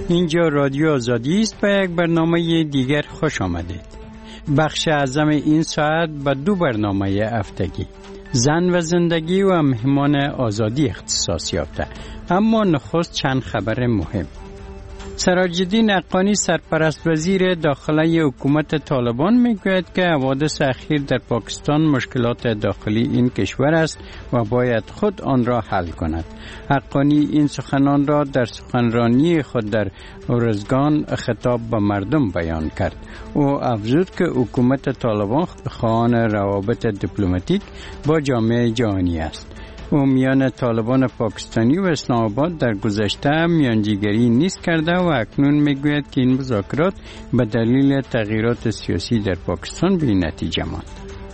اینجا رادیو آزادی است و یک برنامه دیگر خوش آمدید. بخش اعظم این ساعت به دو برنامه هفتگی زن و زندگی و مهمان آزادی اختصاص یافته. اما نخست چند خبر مهم. سراج‌الدین حقانی سرپرست وزیر داخلی حکومت طالبان میگوید که حوادث اخیر در پاکستان مشکلات داخلی این کشور است و باید خود آن را حل کند. حقانی این سخنان را در سخنرانی خود در ارزگان خطاب به مردم بیان کرد. او افزود که حکومت طالبان خواهان روابط دیپلماتیک با جامعه جهانی است. او میان طالبان پاکستانی و اسلام آباد در گذشته میانجیگری نیست کرده و اکنون میگوید که این مذاکرات به دلیل تغییرات سیاسی در پاکستان به نتیجه ماند.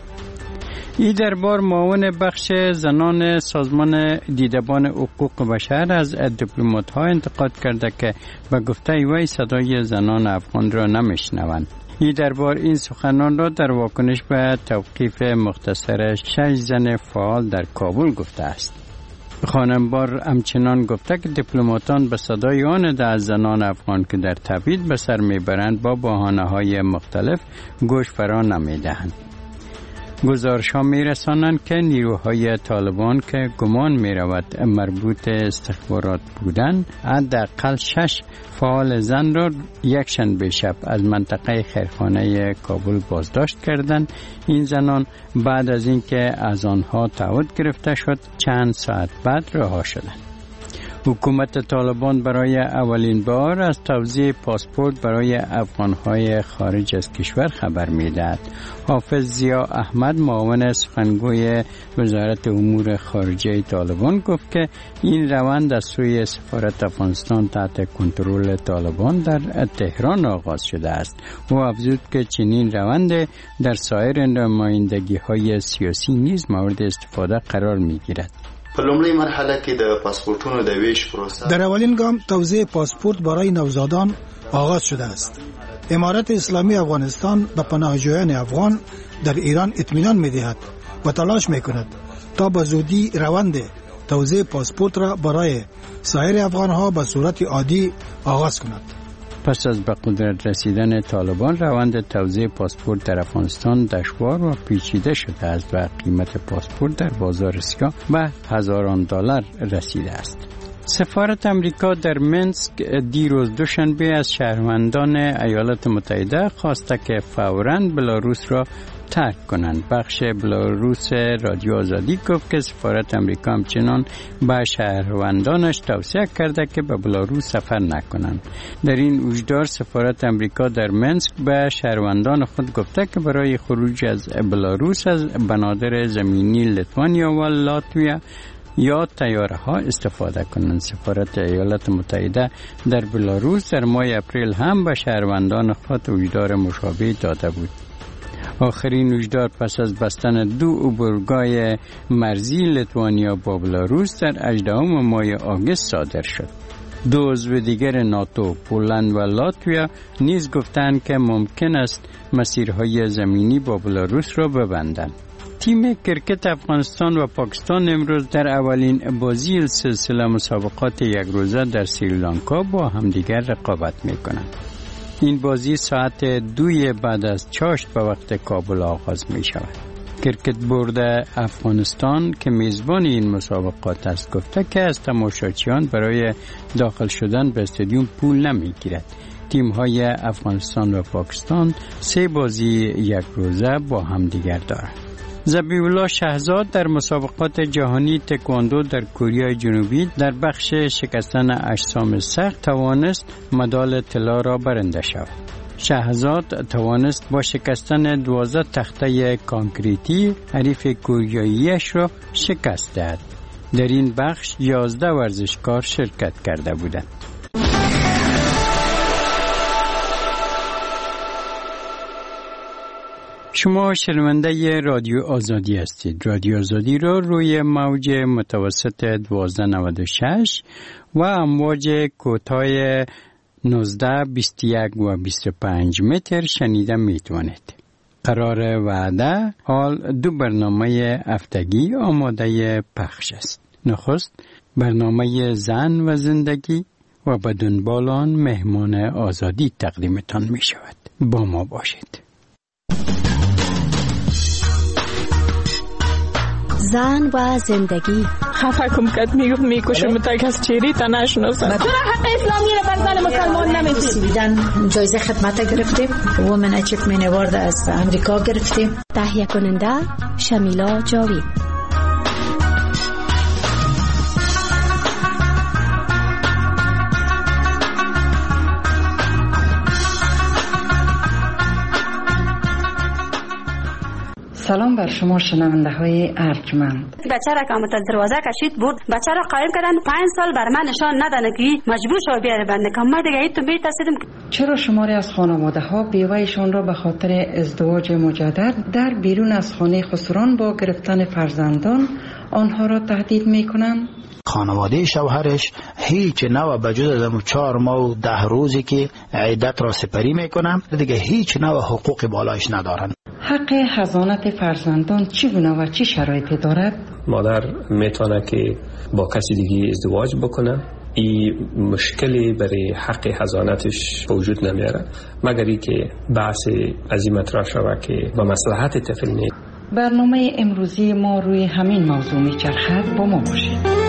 این دربار معاون بخش زنان سازمان دیدبان حقوق بشر از دیپلمات‌ها انتقاد کرده که به گفته وی صدای زنان افغان را نمیشنوند. این دربار این سخنان را در واکنش به توقیف مختصر 6 زن فعال در کابل گفته است. خانمبار همچنان گفته که دیپلماتان به صدای آن از زنان افغان که در تبعید به سر میبرند با بهانه‌های مختلف گوش فرا نمیدهند. گزارش‌ها می‌رسانند که نیروهای طالبان که گمان می‌رود مربوط استخبارات بودند حداقل 6 فعال زن را یکشنبه شب از منطقه خیرخانه کابل بازداشت کردند. این زنان بعد از اینکه از آنها تعهد گرفته شد چند ساعت بعد رها شدند. حکومت طالبان برای اولین بار از توزیع پاسپورت برای افغانهای خارج از کشور خبر می‌دهد. حافظ ضیا احمد معاون سخنگوی وزارت امور خارجه طالبان گفت که این روند از سوی سفارت افغانستان تحت کنترل طالبان در تهران آغاز شده است. او افزود که چنین روند در سایر نمایندگی‌های سیاسی نیز مورد استفاده قرار می‌گیرد. په لومړی مرحله کې د پاسپورتونو د ویش پروسه در اولین گام توزیع پاسپورت برای نوزادان آغاز شده است. امارت اسلامی افغانستان به پناهجویان افغان در ایران اطمینان می‌دهد و تلاش می‌کند تا به زودی روند توزیع پاسپورت را برای سایر افغان‌ها به صورت عادی آغاز کند. پس از به قدرت رسیدن طالبان روند توزیع پاسپورت در افغانستان دشوار و پیچیده شده است و قیمت پاسپورت در بازار سیاه به هزاران دلار رسیده است. سفارت امریکا در منسک دیروز دوشنبه از شهروندان ایالات متحده خواسته که فوراً بلاروس را ترک کنند. بخش بلاروس رادیو آزادی گفت که سفارت امریکا همچنان به شهروندانش توصیه کرده که به بلاروس سفر نکنند. در این هشدار سفارت امریکا در منسک به شهروندان خود گفته که برای خروج از بلاروس از بنادر زمینی لیتوانیا و لاتویا یا طیاره ها استفاده کنند. سفارت ایالات متحده در بلاروس در ماه اپریل هم به شهروندان خود هشدار مشابه داده بود. آخرین هشدار پس از بستن 2 عبورگاه مرزی لیتوانیا با بلاروس در 18 ماه آگوست صادر شد. 2 عضو دیگر ناتو پولند و لاتویا نیز گفتند که ممکن است مسیرهای زمینی با بلاروس را ببندند. تیم کرکت افغانستان و پاکستان امروز در اولین بازی سلسله مسابقات یک روزه در سریلانکا با همدیگر رقابت می‌کنند. این بازی ساعت 2 بعد از چاشت به وقت کابل آغاز می شود. کرکت بورد افغانستان که میزبان این مسابقات است گفته که از تماشاچیان برای داخل شدن به استادیوم پول نمی گیرد. تیم های افغانستان و پاکستان 3 بازی یک روزه با هم دیگر دارند. ذبیح‌الله شهزاد در مسابقات جهانی تکواندو در کره جنوبی در بخش شکستن اجسام سخت توانست مدال طلا را برنده شود. شهزاد توانست با شکستن 12 تخته کانکریتی حریف کوریایی‌اش را شکست دهد. در این بخش 11 ورزشکار شرکت کرده بودند. شما شنونده رادیو آزادی هستید. رادیو آزادی را روی موج متوسط 1296 و امواج کوتاه 19, 21 و 25 متر شنیده میتوانید. قرار وعده حال 2 برنامه هفتگی آماده پخش است. نخست برنامه زن و زندگی و به دنبال آن مهمان آزادی تقدیمتان می شود. با ما باشید. زن و زندگی. خفه کم کد میکشم تا کس چیری تا نشناسم. چرا حق اسلامی را بر زن مسلمان نمیدید؟ سویدن جایزه خدمت گرفتیم. وومن اچیومنت اوارد از امریکا گرفتیم. تهیه کننده شمیلا جاوید. سلام بر شما شنونده های ارجمند. بچه را که از دروازه کشید برد، بچه را قایم کردن 5 سال بر من نشان ندادن که مجبور شو بیاره بنده کم. ما دیگه ایتون بی‌ترسیدم. چرا شماری از خانواده ها بیوهشان را به خاطر ازدواج مجدد در بیرون از خانه خسران با گرفتن فرزندان آنها را تهدید می کنند؟ خانواده شوهرش هیچ نوع بجز از 4 ماه و 10 روزی که عیدت را سپری میکنم دیگه هیچ نوع حقوقی بالایش ندارن. حق حضانت فرزندان چگونه و چه شرایطی دارد؟ مادر میتونه که با کسی دیگه ازدواج بکنه. این مشکلی برای حق حضانتش وجود نمیاره مگر ای که بحث از این مطرح شود که با مصلحت طفل نیست. برنامه امروزی ما روی همین موضوع میچرخد. با ما باشید.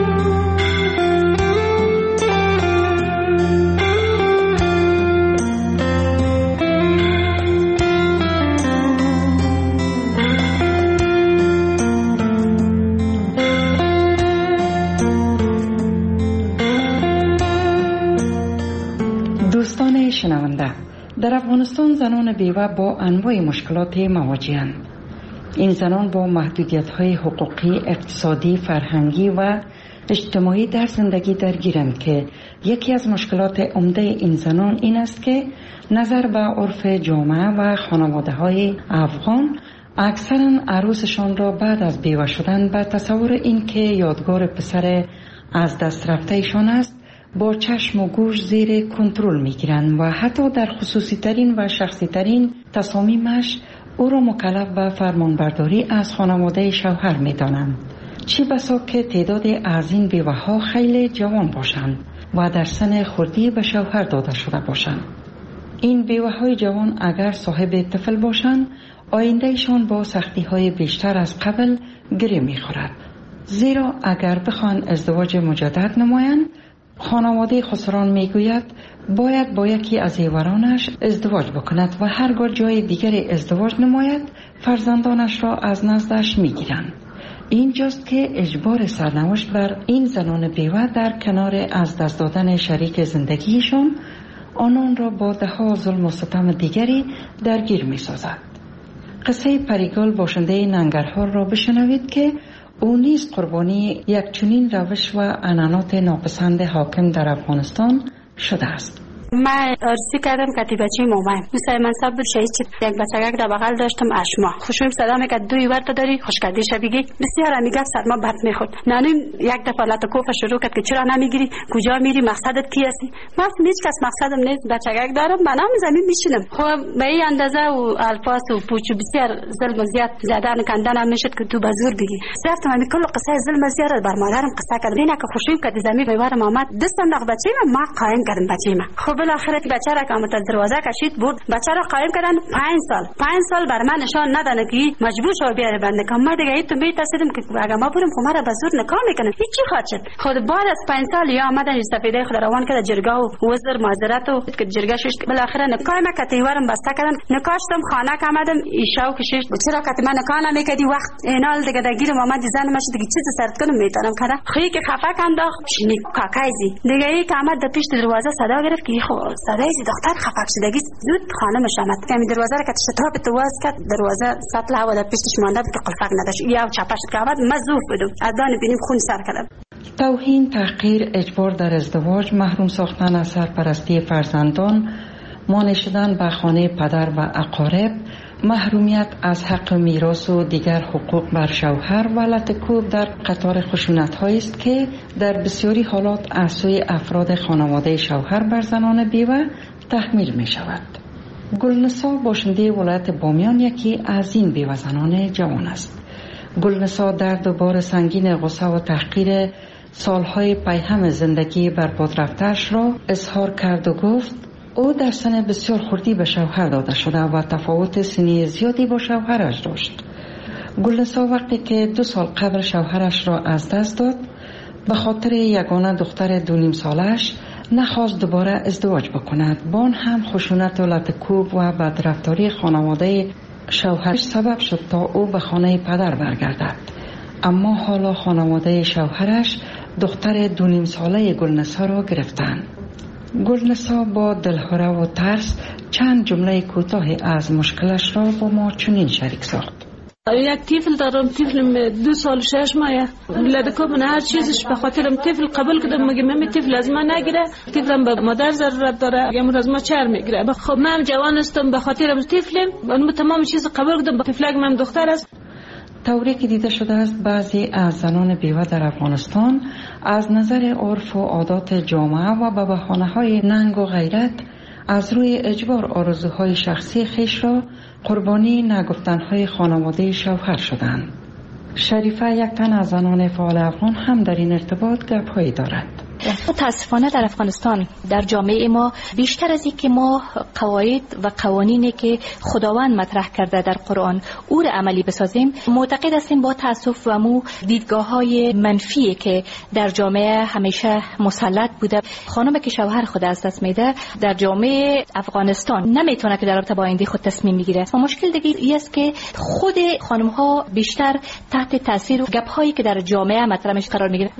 دوستان شنونده، در افغانستان زنان بیوه با انواع مشکلات مواجه‌اند. این زنان با محدودیت‌های حقوقی، اقتصادی، فرهنگی و اجتماعی در زندگی درگیرند که یکی از مشکلات عمده این زنان این است که نظر به عرف جامعه و خانواده‌های افغان اکثراً عروسشان را بعد از بیوه شدن به تصور این که یادگار پسر از دست رفته‌شان است با چشم و گوش زیر کنترل میگیرند و حتی در خصوصی ترین و شخصی ترین تصامیمش او را مکلف به فرمانبرداری از خانواده شوهر میدانند. چه بسا که تعداد از این بیوه ها خیلی جوان باشند و در سن خردی به شوهر داده شده باشند. این بیوه های جوان اگر صاحب طفل باشند آیندهشان با سختی های بیشتر از قبل گره میخورد، زیرا اگر بخوان ازدواج مجدد نمایند خانواده خسران میگوید باید با یکی از زیورانش ازدواج بکند و هرگاه جای دیگری ازدواج نماید فرزندانش را از نزدش میگیرند. اینجاست که اجبار سرنوشت بر این زنان بیوه در کنار از دست دادن شریک زندگیشان آنان را با ده‌ها ظلم و ستم دیگری درگیر میسازد. قصه پریگل باشنده ننگرهار را بشنوید که او نیز قربانی یک چنین روش و عنعنات ناپسند حاکم در افغانستان شده است. من عرضی کردم که بچه مامان مثل من سب بود شهید شد. یک بچگک در بغل داشتم اشما خوشم صدا میکرد دوی ورد داری خوشکردی شبیگی بسیار میگفت سرما بد میخورد. نانیم یک دفعه لاتکوف شروع کرد که چرا نمیگیری کجا میری مقصدت کی هستی؟ من هیچ کس مقصدم نیست بچگک دارم منم زمین میشینم. خب به این اندازه و الفاظ و پوچ بسیار ظلم و زیاد زدن کندن هم میشد که تو بازور بگی. رفتم همین کل قصه ظلم زیاد بر مادرم قصه کردم. اینا که خوشم که زمین بیوار مامد دستم نخ بچه ما قایم کردم بچه ما. خب بالاخره بچه را که از دروازه کشید برد بچه را قایم کردن 5 سال بر من نشان ندادن که مجبور شو بیاره بنده کم. ما دیگه ایتون بی‌ترسیدم که اگه ما بریم خمر به زور نکاح میکنه هیچی خواهد شد. خود بعد از 5 سال یا آمدن سفیده خود روان کرد جرگه و وزیر معذرت و که جرگه شش بالاخره نکاح ما کتیوارم بسته کردن. نکاشتم خانه که آمدم ایشاو کشید چرا که من نکاح نمیکردی وقت اینال دیگه درگیر مامان زن ماشه دیگه چیز سرت کنم میتونم کردم خیلی که خفه انداخت شینی کاکایزی دیگه ای که آمد در پیش دروازه صدا گرفت که خو صدای دختر خفه شدگی زود خانمش آمد که می دروازه را که شتاب تو واز کرد دروازه سطل هوا در پیشش مانده بود که قلفک نداشت یا چپش که آمد مزوف بدم از دان بینیم خون سر کردم. توهین، تحقیر، اجبار در ازدواج، محروم ساختن از سرپرستی فرزندان، مانع شدن به خانه پدر و اقارب، محرومیت از حق میراث و دیگر حقوق بر شوهر و لطکوب در قطار خشونت‌هایی است که در بسیاری حالات از سوی افراد خانواده شوهر بر زنان بیوه تحمیل می شود. گلنسا باشنده ولایت بامیان یکی از این بیوه زنان جوان است. گلنسا درد و بار سنگین غصه و تحقیر سالهای پیهم زندگی برباد رفته‌اش را اظهار کرد و گفت او در سن بسیار خردی به شوهر داده شده و تفاوت سنی زیادی با شوهرش داشت. گلنسا وقتی که 2 سال قبل شوهرش را از دست داد، به خاطر یگانه دختر 2.5 سالش نخواست دوباره ازدواج بکند. بان هم خشونت و لطکوب و بدرفتاری خانواده شوهرش سبب شد تا او به خانه پدر برگردد. اما حالا خانواده شوهرش دختر 2.5 ساله گلنسا را گرفتند. گلنسا با دلهره و ترس چند جمله کوتاهی از مشکلش را با ما چنین شریک ساخت. یک طفل دارم، طفلم 2 سال 6 ماه. لدکو من هر چیزش به خاطرم طفل قبول کردم، مگه من طفل از من نگیره؟ طفلم به مادر ضرورت داره، یا از ما چر میگیره. خب من جوان هستم، به خاطرم طفلم من تمام چیز قبول کردم. طفلک من دختر است. طوری که دیده شده است بعضی از زنان بیوه در افغانستان از نظر عرف و عادات جامعه و به بهانه‌های ننگ و غیرت از روی اجبار آرزوهای شخصی خیش را قربانی نگفتنهای خانواده شوهر شدند. شریفه یک تن از زنان فعال افغان هم در این ارتباط گپ‌هایی دارد. متاسفانه در افغانستان در جامعه ما بیشتر از این که ما قواعد و قوانینی که خداوند مطرح کرده در قرآن او را عملی بسازیم، معتقد هستیم با تأسف و مو دیدگاه‌های منفی که در جامعه همیشه مسلط بوده. خانمی که شوهر خود از دست میده در جامعه افغانستان نمیتونه که در رابطه با آینده خود تصمیم بگیره. و مشکل دیگه این است که خود خانم‌ها بیشتر تحت تاثیر گپ‌هایی که در جامعه مطرح میشه قرار میگیره.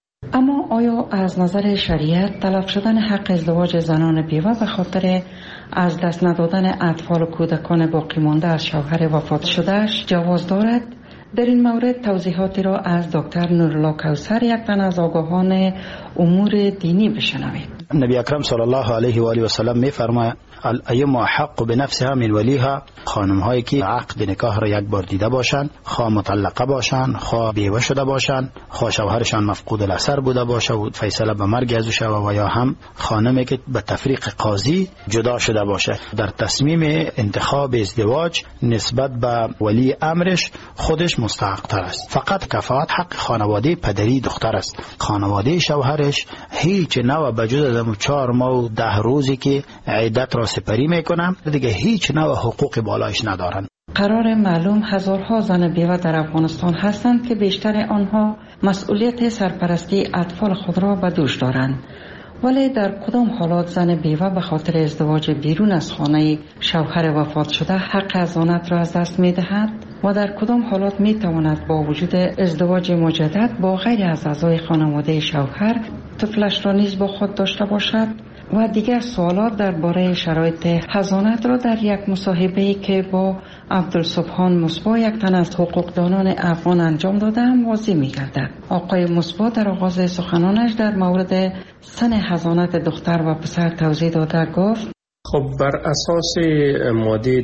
اما آیا از نظر شریعت تلف شدن حق ازدواج زنان بیوه به خاطر از دست ندادن اطفال و کودکان باقی مانده از شوهر وفات شدهش جواز دارد؟ در این مورد توضیحاتی را از دکتر نورالله کوثر، یک تن از آگاهان امور دینی، بشنوید. نبی اکرم صلی الله علیه و آله و سلم می‌فرماید الایما حق بنفسها من ولیها، خانم هایی که عقد نکاح را یک بار دیده باشند، خواه مطلقه باشند، خواه بیوه شده باشند، خواه شوهرشان مفقود الاثر بوده باشه و فیصله به مرگ ازو شوه، و یا هم خانمی که به تفریق قاضی جدا شده باشه، در تصمیم انتخاب ازدواج نسبت به ولی امرش خودش مستحق تر است. فقط کفایت حق خانواده پدری دختر است. خانواده شوهرش هیچ نوع بجز از 4 ماه و 10 روزی که عدت را سپری میکنم دیگه هیچ نوع حقوق بالایش ندارن. قرار معلوم هزارها زن بیوه در افغانستان هستند که بیشتر آنها مسئولیت سرپرستی اطفال خود را به دوش دارند. ولی در کدام حالات زن بیوه به خاطر ازدواج بیرون از خانه شوهر وفات شده حق حضانت را از دست می دهد و در کدام حالات می تواند با وجود ازدواج مجدد با غیر از اعضای خانواده شوهر طفلش را نیز با خود داشته باشد؟ و دیگر سوالات درباره شرایط حضانت را در یک مصاحبه‌ای که با عبدالسبحان مصباح، یک تن از حقوقدانان افغان، انجام دادم واضح می‌گردد. آقای مصباح در آغاز سخنانش در مورد سن حضانت دختر و پسر توضیح داده گفت: خب بر اساس ماده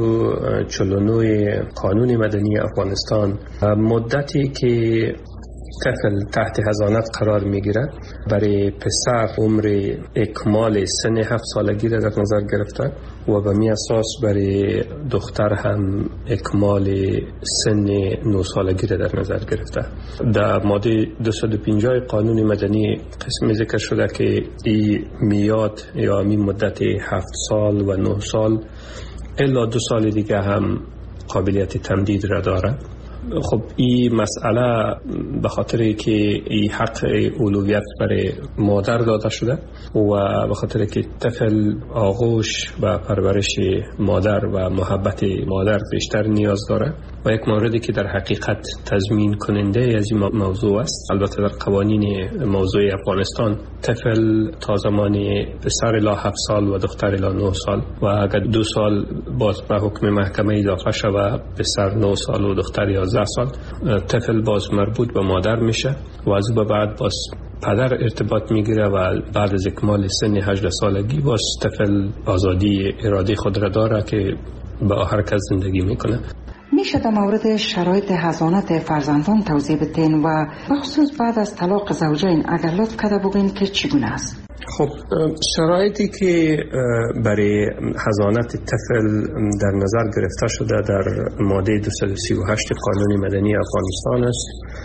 249 قانون مدنی افغانستان مدتی که طفل تحت حضانت قرار میگیره برای پسر عمر اکمال سن 7 سالگی را در نظر گرفته و به می اساس برای دختر هم اکمال سن 9 سالگی را در نظر گرفته. در ماده 250 قانون مدنی قسمی ذکر شده که این میاد یا می مدت 7 سال و 9 سال الا 2 سال دیگه هم قابلیت تمدید را داره. خب این مسئله به خاطر که این حق اولویت برای مادر داده شده و به خاطر که طفل آغوش و پرورش مادر و محبت مادر بیشتر نیاز داره و یک موردی که در حقیقت تضمین کننده از این موضوع است. البته در قوانین موضوع افغانستان طفل تا زمان پسر الی 7 سال و دختر الی 9 سال و اگر 2 سال باز به حکم محکمه اضافه شود پسر 9 سال و دختر 11 سال طفل باز مربوط به مادر میشه و از به بعد باز پدر ارتباط میگیره و بعد از اکمال سن 18 سالگی باز طفل آزادی اراده خود را داره که با حرکت زندگی میکنه. میشه در مورد شرایط حضانت فرزندان توضیح بدین و بخصوص بعد از طلاق زوجین اگر لطف کرده بگین که چگونه است؟ خب شرایطی که برای حضانت طفل در نظر گرفته شده در ماده 238 قانون مدنی افغانستان است.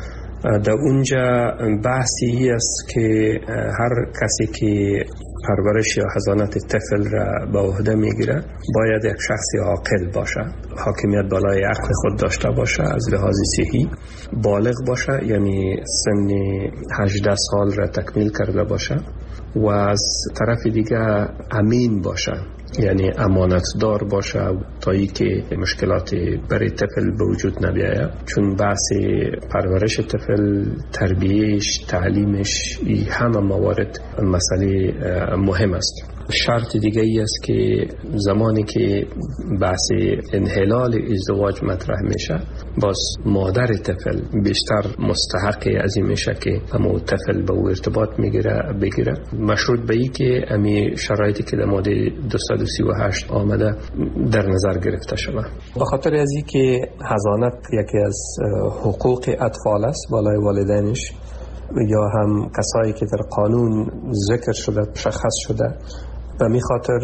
در اونجا بحثی است که هر کسی که پرورش یا حضانت طفل را به عهده میگیره باید یک شخص عاقل باشه، حاکمیت بالای عقل خود داشته باشه، از لحاظ صحی بالغ باشه، یعنی سن 18 سال را تکمیل کرده باشه و از طرف دیگه امین باشه، یعنی امانتدار باشه تا ای که مشکلات برای طفل به وجود نبیاید. چون بحث پرورش طفل، تربیهش، تعلیمش، همه موارد مسئله مهم است. شرط دیگه ای است که زمانی که بحث انحلال ازدواج مطرح میشه، باز مادر طفل بیشتر مستحق از این میشه که همون طفل به او ارتباط بگیره، مشروط به ای که امی شرایطی که در ماده 238 آمده در نظر گرفته شود. به خاطر از این که حضانت یکی از حقوق اطفال است بالای والدینش، یا هم کسایی که در قانون ذکر شده، مشخص شده، و می خاطر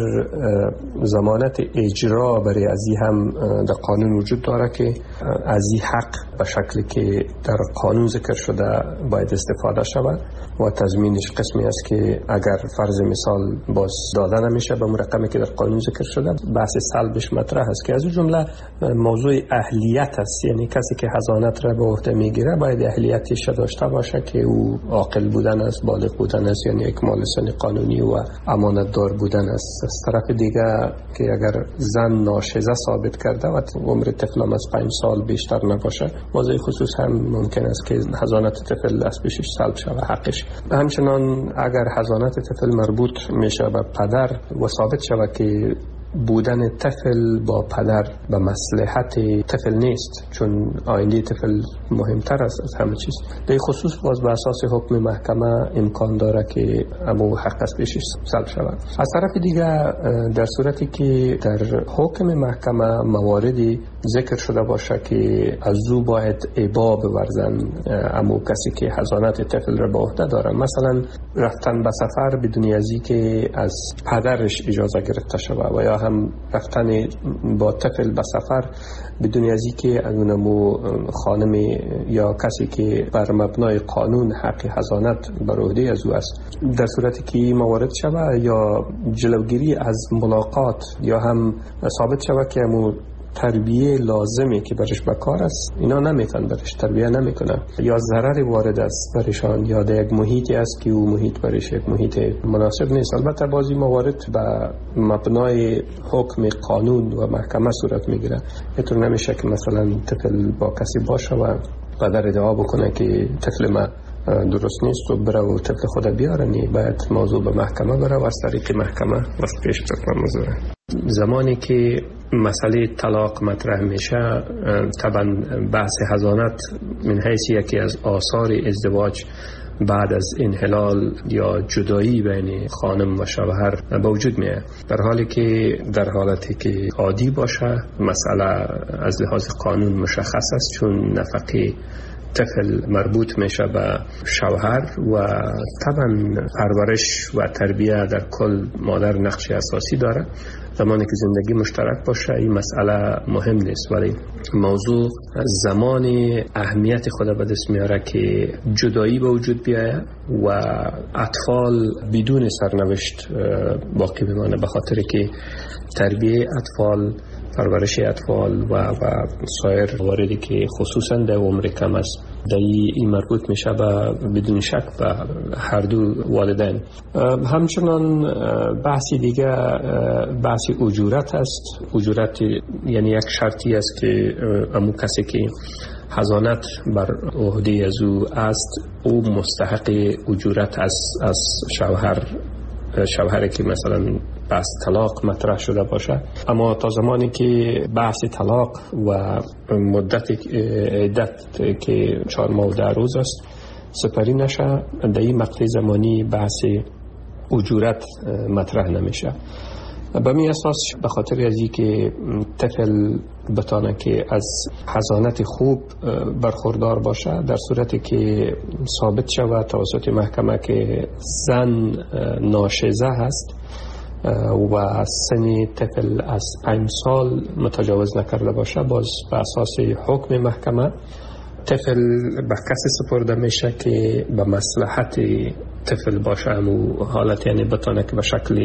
ضمانت اجرا برای ازی هم در قانون وجود داره که ازی حق به شکلی که در قانون ذکر شده باید استفاده شود و تضمینش قسمی است که اگر فرض مثال باز داده نمیشه به رقمی که در قانون ذکر شده، بحث سلبش مطرح است که از اون جمله موضوع اهلیت است. یعنی کسی که حضانت را به عهده میگیره باید اهلیتش داشته باشه که او عاقل بودن است، بالغ بودن است، یعنی اکمال سن قانونی و امانت دار بودن است. از طرف دیگه که اگر زن ناشزه ثابت کرده و عمر طفل از 5 سال بیشتر نباشه، موضوع خصوص هم ممکن است که حضانت طفل از پیشش سلب شود حقش. همچنان اگر حضانت طفل مربوط میشه به پدر و ثابت شود که بودن طفل با پدر به مصلحت طفل نیست، چون آینده طفل مهمتر است از همه چیز، در خصوص باز به اساس حکم محکمه امکان داره که امو حق از پیشش سلب شود. از طرف دیگه در صورتی که در حکم محکمه مواردی ذکر شده باشه که از او باید ابا بورزن امو کسی که حضانت طفل را به عهده داره، مثلا رفتن به سفر بدون ازی که از پدرش اجازه گرفته شود، و یا هم رفتن با طفل به سفر بدون ازی که اونمو خانم یا کسی که بر مبنای قانون حق حضانت بر عهده از او است، در صورتی که موارد شود یا جلوگیری از ملاقات یا هم ثابت شود که امو تربیه لازمی که برش بکار است اینا نمیتون برش تربیه نمیکنه، یا ضرر وارد است برشان، یا در یک محیطی است که او محیط برش یک محیط مناسب نیست. البته بعضی موارد به مبنای حکم قانون و محکمه صورت میگیره. اینطور نمیشه که مثلا طفل با کسی باشه و پدر ادعا بکنه که طفل ما درست نیست و بره و طفل خود بیاره. نی باید موضوع به محکمه بره و از طریق محکمه واسه پیش بره موضوع. زمانی که مسئله طلاق مطرح میشه، طبعا بحث حضانت من حیث یکی از آثار ازدواج بعد از انحلال یا جدایی بین خانم و شوهر به وجود میاد، در حالی که در حالتی که عادی باشه مسئله از لحاظ قانون مشخص است، چون نفقه طفل مربوط میشه به شوهر و طبعا پرورش و تربیه در کل مادر نقش اساسی داره. زمانی که زندگی مشترک باشه این مسئله مهم نیست، ولی موضوع زمان اهمیت خود به دست میاره که جدایی به وجود بیاید و اطفال بدون سرنوشت باقی بمانه، به خاطر که تربیه اطفال، پرورش اطفال و سایر مواردی که خصوصا در عمر کم است در این مربوط میشه بدون شک به هر دو والدین. همچنان بحثی دیگه بحث اجورت است. اجورت یعنی یک شرطی است که امو کسی که حضانت بر عهده از او است او مستحق اجورت از شوهری که مثلا بحث طلاق مطرح شده باشه. اما تا زمانی که بحث طلاق و مدت عدت که 4 ماه و 10 روز است سپری نشه، در این مقطع زمانی بحث اجورت مطرح نمیشه. به می اساس به خاطر از اینکه طفل بتانه که از حضانت خوب برخوردار باشه، در صورتی که ثابت شود توسط محکمه که زن ناشزه هست و سن طفل از 5 سال متجاوز نکرده باشه، باز به اساس حکم محکمه طفل به کسی سپرده میشه که به مصلحت طفل باشه و حالت یعنی بتونه که به شکل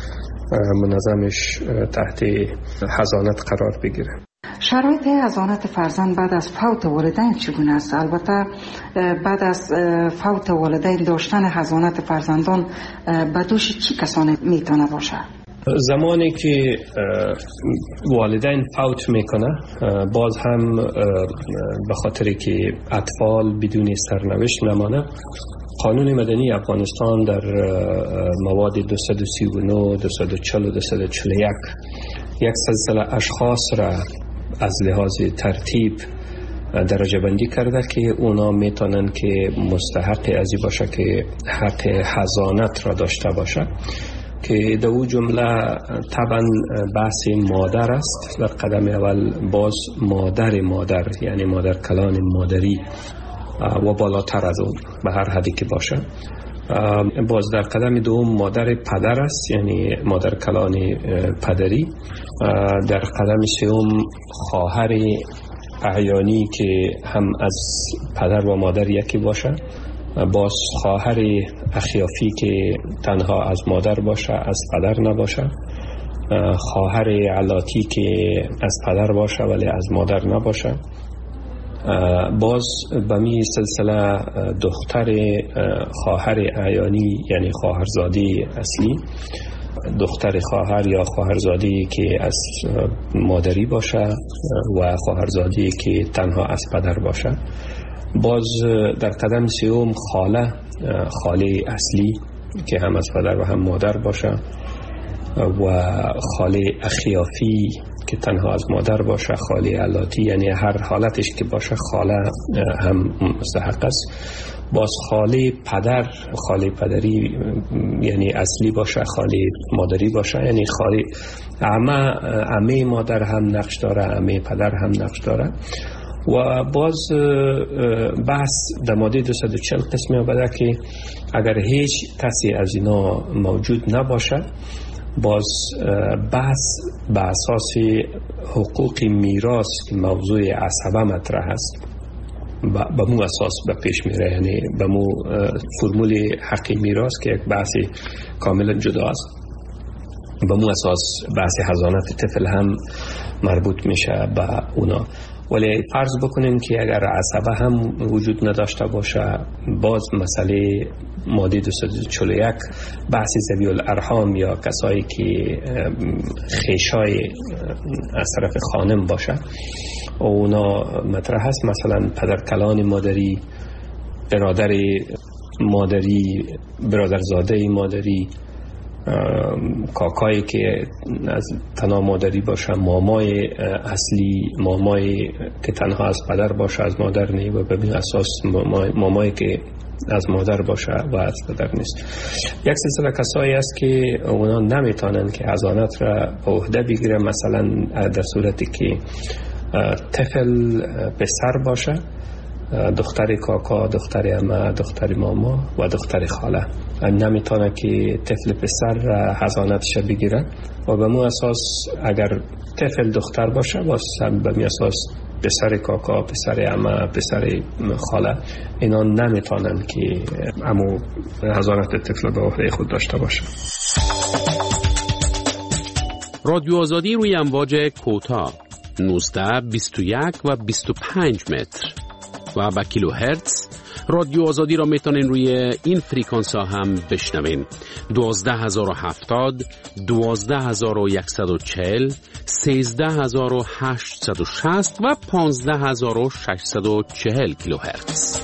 منظمش تحت حضانت قرار بگیره. شرایط حضانت فرزند بعد از فوت والدین چگونه است؟ البته بعد از فوت والدین داشتن حضانت فرزندان به دوش چی کسانی میتونه باشه؟ زمانی که والدین فوت میکنه باز هم به خاطر که اطفال بدون سرنوشت نمانه، قانون مدنی افغانستان در مواد 239 240 و 241 یک سلسله اشخاص را از لحاظ ترتیب درجه بندی کرده که اونا میتونن که مستحق ازی باشه که حق حضانت را داشته باشه، که در او جمله طبعا بحث مادر است. در قدم اول باز مادر یعنی مادر کلان مادری و بالاتر از اون به هر حدی که باشه. باز در قدم دوم مادر پدر است یعنی مادر کلان پدری. در قدم سوم خواهر اعیانی که هم از پدر و مادر یکی باشه. باز خواهر اخیافی که تنها از مادر باشه از پدر نباشه. خواهر علاتی که از پدر باشه ولی از مادر نباشه. باز به می سلسله دختر خواهر اعیانی یعنی خواهرزاده اصلی، دختر خواهر یا خواهرزاده که از مادری باشه و خواهرزاده که تنها از پدر باشه. باز در قدم سوم خاله اصلی که هم از پدر و هم مادر باشه و خاله اخیافی که تنها از مادر باشه. خاله علاتی یعنی هر حالتش که باشه خاله هم مستحق است. باز خاله پدری یعنی اصلی باشه، خاله مادری باشه یعنی خاله عمه مادر هم نقش داره، عمه پدر هم نقش داره. و باز بحث در ماده 240 قسمی آمده که اگر هیچ کسی از اینا موجود نباشه باز بحث به اساس حقوق میراث که موضوع عصبه مطرح است به مو اساس به پیش میره، یعنی به مو فرمول حق میراث که یک بحث کاملا جدا است، به مو اساس بحث حضانت طفل هم مربوط میشه به اونا. ولی فرض بکنیم که اگر عصبه هم وجود نداشته باشه باز مسئله ماده 241 بحث ذوی الارحام یا کسایی که خیشای از طرف خانم باشه اونا مطرح هست، مثلا پدرکلان مادری، برادر مادری، برادرزاده مادری، کاکایی که از تنها مادری باشه، مامای اصلی، مامای که تنها از پدر باشه از مادر نه و به اساس مامایی که از مادر باشه و از پدر نیست. یک سلسله کسایی است که اونا نمیتونن که حضانت را به عهده بگیره، مثلا در صورتی که طفل پسر باشه، دختر کاکا، دختر عمه، دختر ماما و دختر خاله نمیتونه که طفل پسر حضانتش بگیره و به مو اساس اگر طفل دختر باشه به می اساس پسر کاکا، پسر عمه، پسر خاله اینا نمیتونن که امو حضانت طفل به عهده خود داشته باشه. رادیو آزادی روی امواج کوتاه 19، 21 و 25 متر و با کیلو هرتز. رادیو آزادی را میتونین روی این فریکانس ها هم بشنوین: 12070، 12140، 13860 و 15640 کیلو هرتز.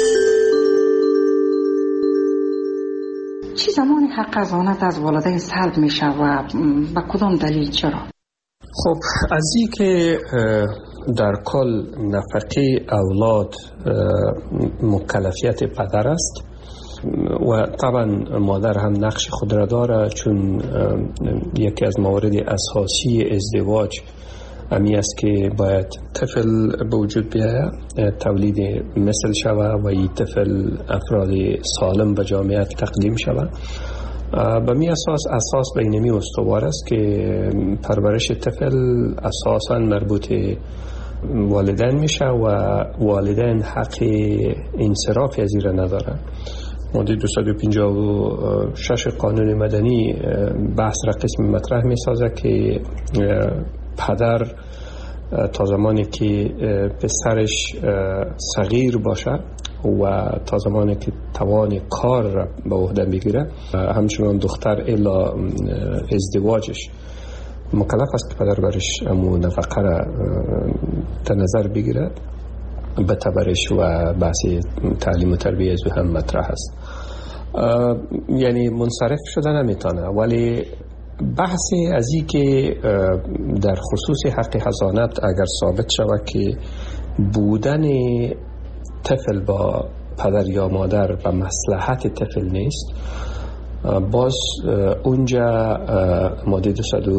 چی زمان حق حضانت از والدین سلب میشه و به کدام دلیل چرا؟ خب از این که در کل نفقه اولاد مکلفیت پدر است و طبعا مادر هم نقش خود را داره، چون یکی از موارد اساسی ازدواج امی است که باید طفل به وجود بیاید، تولید مثل شود و این طفل افراد سالم به جامعه تقدیم شود. به می اساس بینمی استوار است که پرورش طفل اساساً مربوط والدین میشه و والدین حق انصراف از این ندارن. ماده 256 قانون مدنی بحث را قسم مطرح می سازه که پدر تا زمانی که پسرش صغیر باشه و تا زمانی که توان کار را به عهده بگیره، همچنان دختر الا ازدواجش مکلف است که پدر برش امو نفقه را در نظر بگیره، به تبرش و بحث تعلیم و تربیه از هم مطرح است. یعنی منصرف شده نمیتونه، ولی بحثی از این که در خصوص حق حضانت اگر ثابت شود که بودن طفل با پدر یا مادر به مصلحت طفل نیست، باز اونجا ماده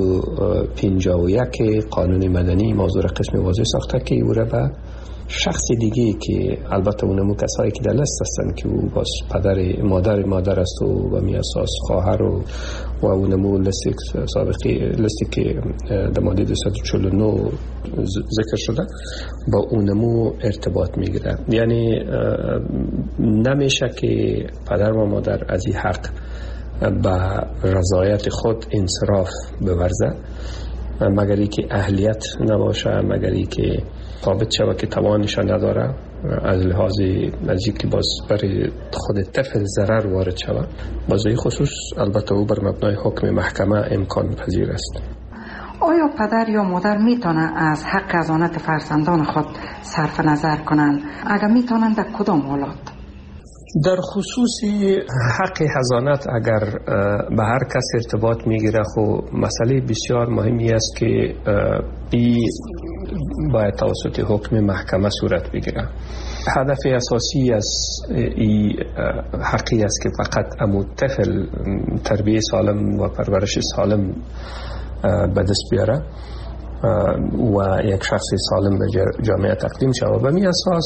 251 قانون مدنی موضوع قسم واضح ساخته که او را به شخص دیگه که البته اونمو کسایی که در لست هستن که او باز پدر مادر است و می اساس خواهر و اونمو لستی که در ماده 249 ذکر شده با اونمو ارتباط میگیره. یعنی نمیشه که پدر و مادر از این حق به رضایت خود انصراف بورزه مگر ای که اهلیت نباشه، مگر ای که ثابت شود که توانش نداره، از لحاظ از اینکه باز برای خود طفل ضرر وارد شود. باز این خصوص البته او بر مبنای حکم محکمه امکان پذیر است. آیا پدر یا مادر میتونه از حق حضانت فرزندان خود صرف نظر کنند؟ اگر میتونند در کدام حالات؟ در خصوص حق حضانت اگر به هر کس ارتباط میگیره، خب مسئله بسیار مهمی است که این باید توسط حکم محکمه صورت بگیره. هدف اساسی از این حقی است که فقط امو طفل تربیه سالم و پرورش سالم به دست بیاره و یک شخص سالم به جامعه تقدیم شود. به می اساس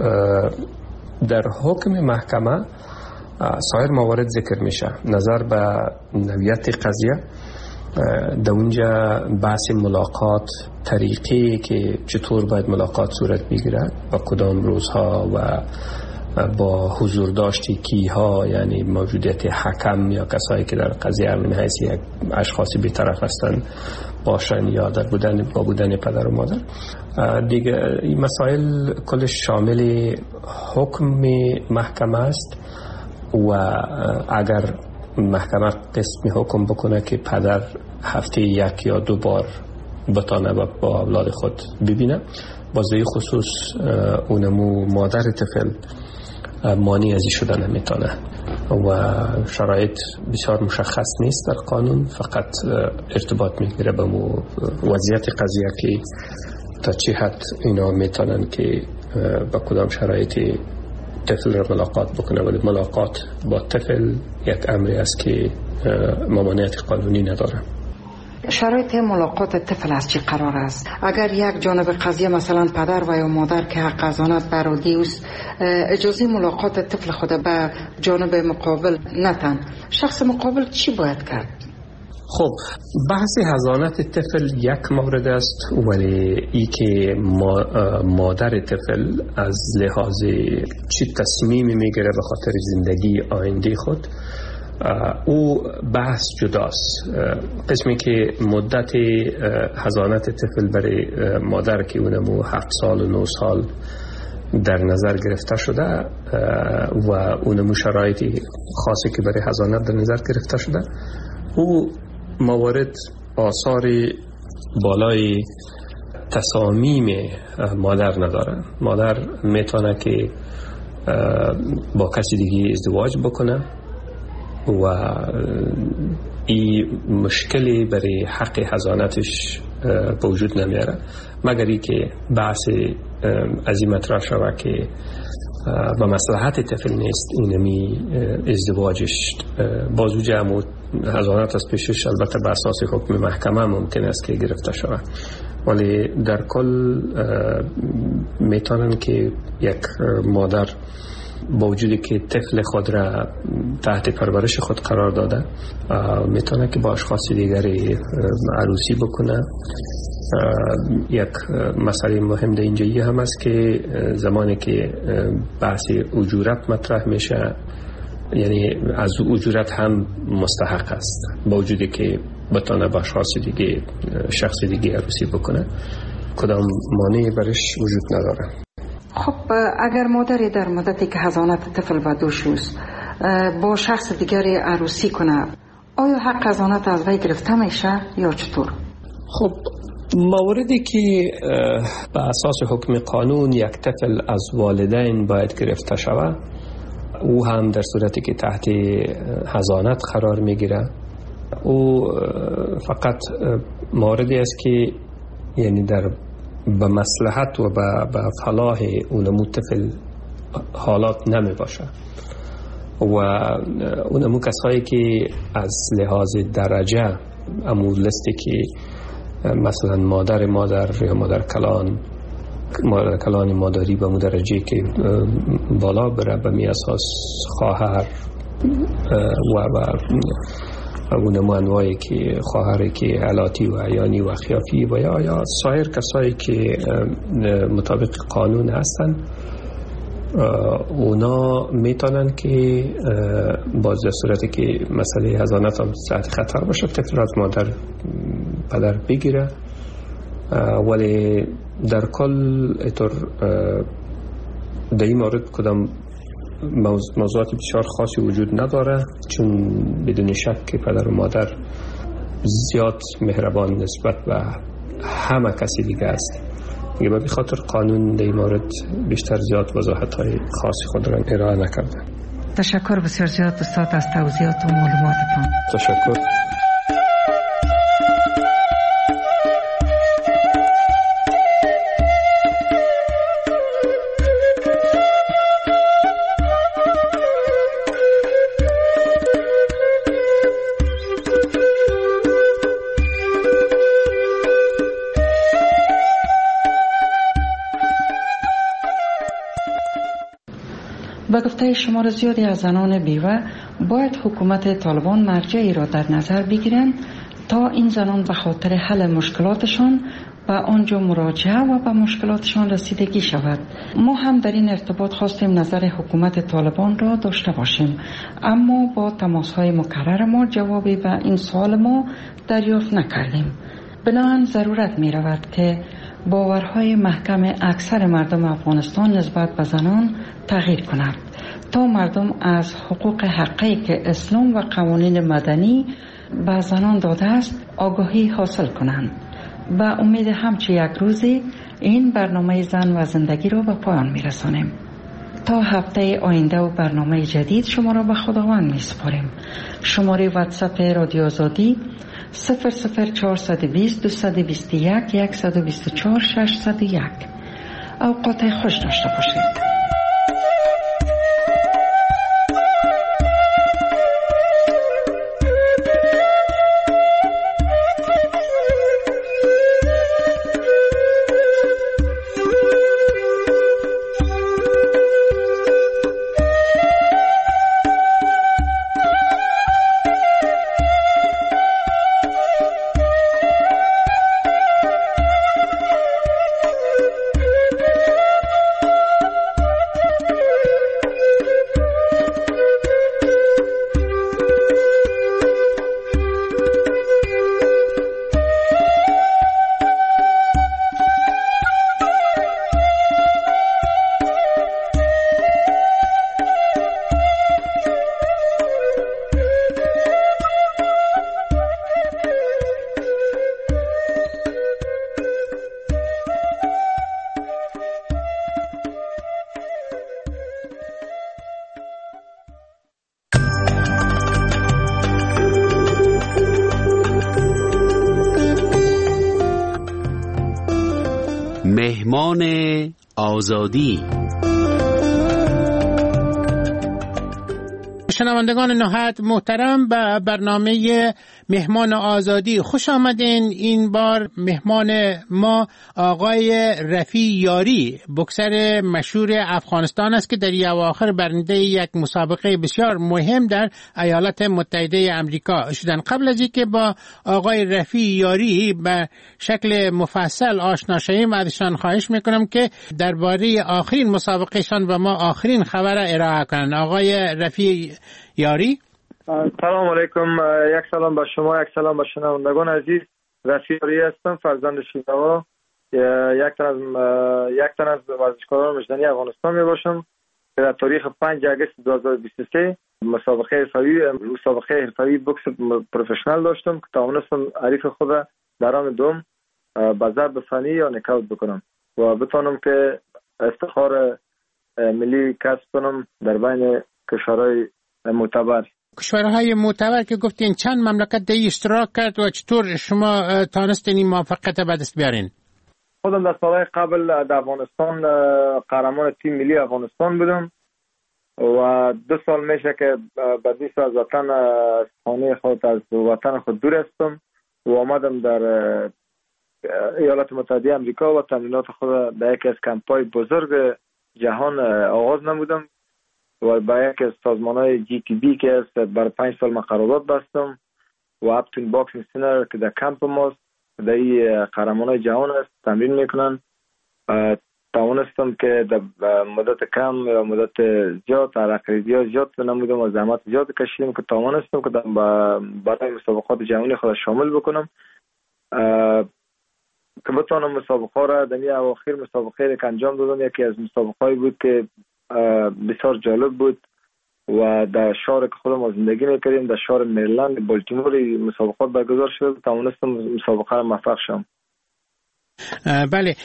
در حکم محکمه سایر موارد ذکر میشه. نظر به نوعیت قضیه، در اونجا بحث ملاقات، طریقی که چطور باید ملاقات صورت بگیرد و کدام روزها و با حضور داشتی کیها، یعنی موجودیت حکم یا کسایی که در قضیه من حیث یک اشخاصی بی‌طرف هستند باشن یا در بودن پدر و مادر. دیگه این مسائل کلش شامل حکم محکمه است و اگر محکمه قسم حکم بکنه که پدر هفته 1 یا 2 بار بتانه با اولاد خود ببینه، بازه خصوص اونمو مادر طفل مانی ازی شده نمیتونه و شرایط بسیار مشخص نیست در قانون، فقط ارتباط میگیره به وضعیت قضیه که تا چه حد اینا میتونن که با کدام شرایطی طفل را ملاقات بکنه. ولی ملاقات با طفل یک امری است که ممانعت قانونی نداره. شرایط ملاقات طفل از چی قرار است؟ اگر یک جانب قضیه مثلا پدر و یا مادر که حق حضانت برادی است اجازه ملاقات طفل خود به جانب مقابل نتن، شخص مقابل چی باید کرد؟ خب بحث حضانت طفل یک مورد است، ولی ای که مادر طفل از لحاظ چی تصمیمی میگیره به خاطر زندگی آینده خود، او بحث جداست. قسمی که مدت حضانت طفل برای مادر که اونمو 7 سال و 9 سال در نظر گرفته شده و اونمو شرایطی خاصی که برای حضانت در نظر گرفته شده، او موارد آثار بالای تصامیم مادر نداره. مادر میتونه که با کسی دیگه ازدواج بکنه و این مشکلی برای حق حضانتش به وجود نمیاره، مگر ای که بحث از این مطرح شود که و مصلحت طفل نیست اینمی ازدواجش. بازو جمع حضانت از پیشش البته به اساس حکم محکمه ممکن است که گرفته شود، ولی در کل میتونن که یک مادر با وجودی که طفل خود را تحت پرورش خود قرار داده میتونه که با اشخاص دیگری عروسی بکنه. یک مسئله مهم در اینجایی هم است که زمانی که بحث اجورت مطرح میشه، یعنی از اجورت هم مستحق است با وجودی که بتونه با اشخاص دیگه شخص دیگه عروسی بکنه، کدام مانعی برش وجود نداره. خب اگر مادری در مدتی که حضانت طفل به دوش است با شخص دیگری عروسی کنه، آیا حق حضانت از وی گرفته میشه یا چطور؟ خب موردی که به اساس حکم قانون یک طفل از والدین باید گرفته شود، او هم در صورتی که تحت حضانت قرار میگیره، او فقط موردی است که یعنی در به مصلحت و به فلاح اونمو طفل حالات نمی باشه و اونمو کسایی که از لحاظ درجه امور لستی که مثلا مادر یا مادر کلان مادری به درجه که بالا بره، به می اساس خواهر و اونمو انواعی که خواهری که علاتی و عیانی و خیافی و یا سایر کسایی که مطابق قانون هستن، اونا میتونن که باز در صورتی که مسئله حضانت هم تحت خطر باشه طفل از مادر پدر بگیره، ولی در کل اطور در این مورد کدام موضوعات بسیار خاصی وجود نداره، چون بدون شک که پدر و مادر زیاد مهربان نسبت به همه کسی دیگه است. به خاطر قانون در این مورد بیشتر زیاد وضاحت های خاصی خود را ارائه نکرده. تشکر بسیار زیاد استاد از توضیحات و معلوماتتان. تشکر. به گفته شمار زیادی از زنان بیوه باید حکومت طالبان مرجعی را در نظر بگیرند تا این زنان به خاطر حل مشکلاتشان به آنجا مراجعه و به مشکلاتشان رسیدگی شود. ما هم در این ارتباط خواستیم نظر حکومت طالبان را داشته باشیم، اما با تماس‌های مکرر ما جوابی به این سوال ما دریافت نکردیم. بنابراین ضرورت می رود که باورهای محکم اکثر مردم افغانستان نسبت به زنان تغییر کند تا مردم از حقوق حقی که اسلام و قوانین مدنی به زنان داده است آگاهی حاصل کنند. به امید همچه یک روزی این برنامه زن و زندگی را به پایان می رسانیم. تا هفته آینده و برنامه جدید شما را به خداوند می سپاریم. شماره واتساپ رادیو آزادی 00420 221 124 601. اوقات خوش داشته باشید. مهمان آزادی. شنوندگان نهایت محترم، به برنامه مهمان آزادی خوش آمدین. این بار مهمان ما آقای رفیع یاری، بوکسر مشهور افغانستان است که در اواخر برنده یک مسابقه بسیار مهم در ایالات متحده امریکا شدن. قبل از اینکه با آقای رفیع یاری به شکل مفصل آشنا شویم، ازشان خواهش میکنم که درباره آخرین مسابقهشان و ما آخرین خبر ارائه کنند. آقای رفیع یاری. سلام علیکم. یک سلام به شما، یک سلام به شنوندگان عزیز. رفیع یاری هستم، فرزند شیراوا، یک تن از ورزشکاران مجدنی افغانستان می باشم که در تاریخ 5 آگوست 2023 مسابقه حرفه‌ای بوکس پروفشنال داشتم که توانستم حریف خود در راند دوم به ضرب فنی یا نکاوت بکنم و بتونم که افتخار ملی کسب کنم در بین کشورهای معتبر. کشورهای معتبر که گفتین چند مملکت در اشتراک کرد و چطور شما تانستین این موفقیت به دست بیارین؟ خودم در سالهای قبل در افغانستان قهرمان تیم ملی افغانستان بودم و 2 سال میشه که بعدیس از وطن خانه خود از وطن خود دور هستم و آمدم در ایالات متحده امریکا و تمرینات خود در یکی از کمپ‌های بزرگ جهان آغاز نمودم و با یکی از سازمان‌های GTB که است برای 5 سال من قرارداد بستم و اپتون باکسینگ سینر که در کمپ ماست در این قهرمان‌های جهان است تمرین میکنن. توانستم که در مدت کم یا مدت زیاد ترقیات زیاد نمودم و زحمت زیاد کشیدم که توانستم که برای مسابقات جهانی خود شامل بکنم که بتونم مسابقه را در این اواخر مسابقه که انجام دادم. یکی از مسابقه‌ای بود که بسیار جالب بود و در شهر که خودم زندگی میکردیم در شهر مریلند بالتیمور مسابقات برگزار شد. توانستم مسابقه را موفق شدم. بله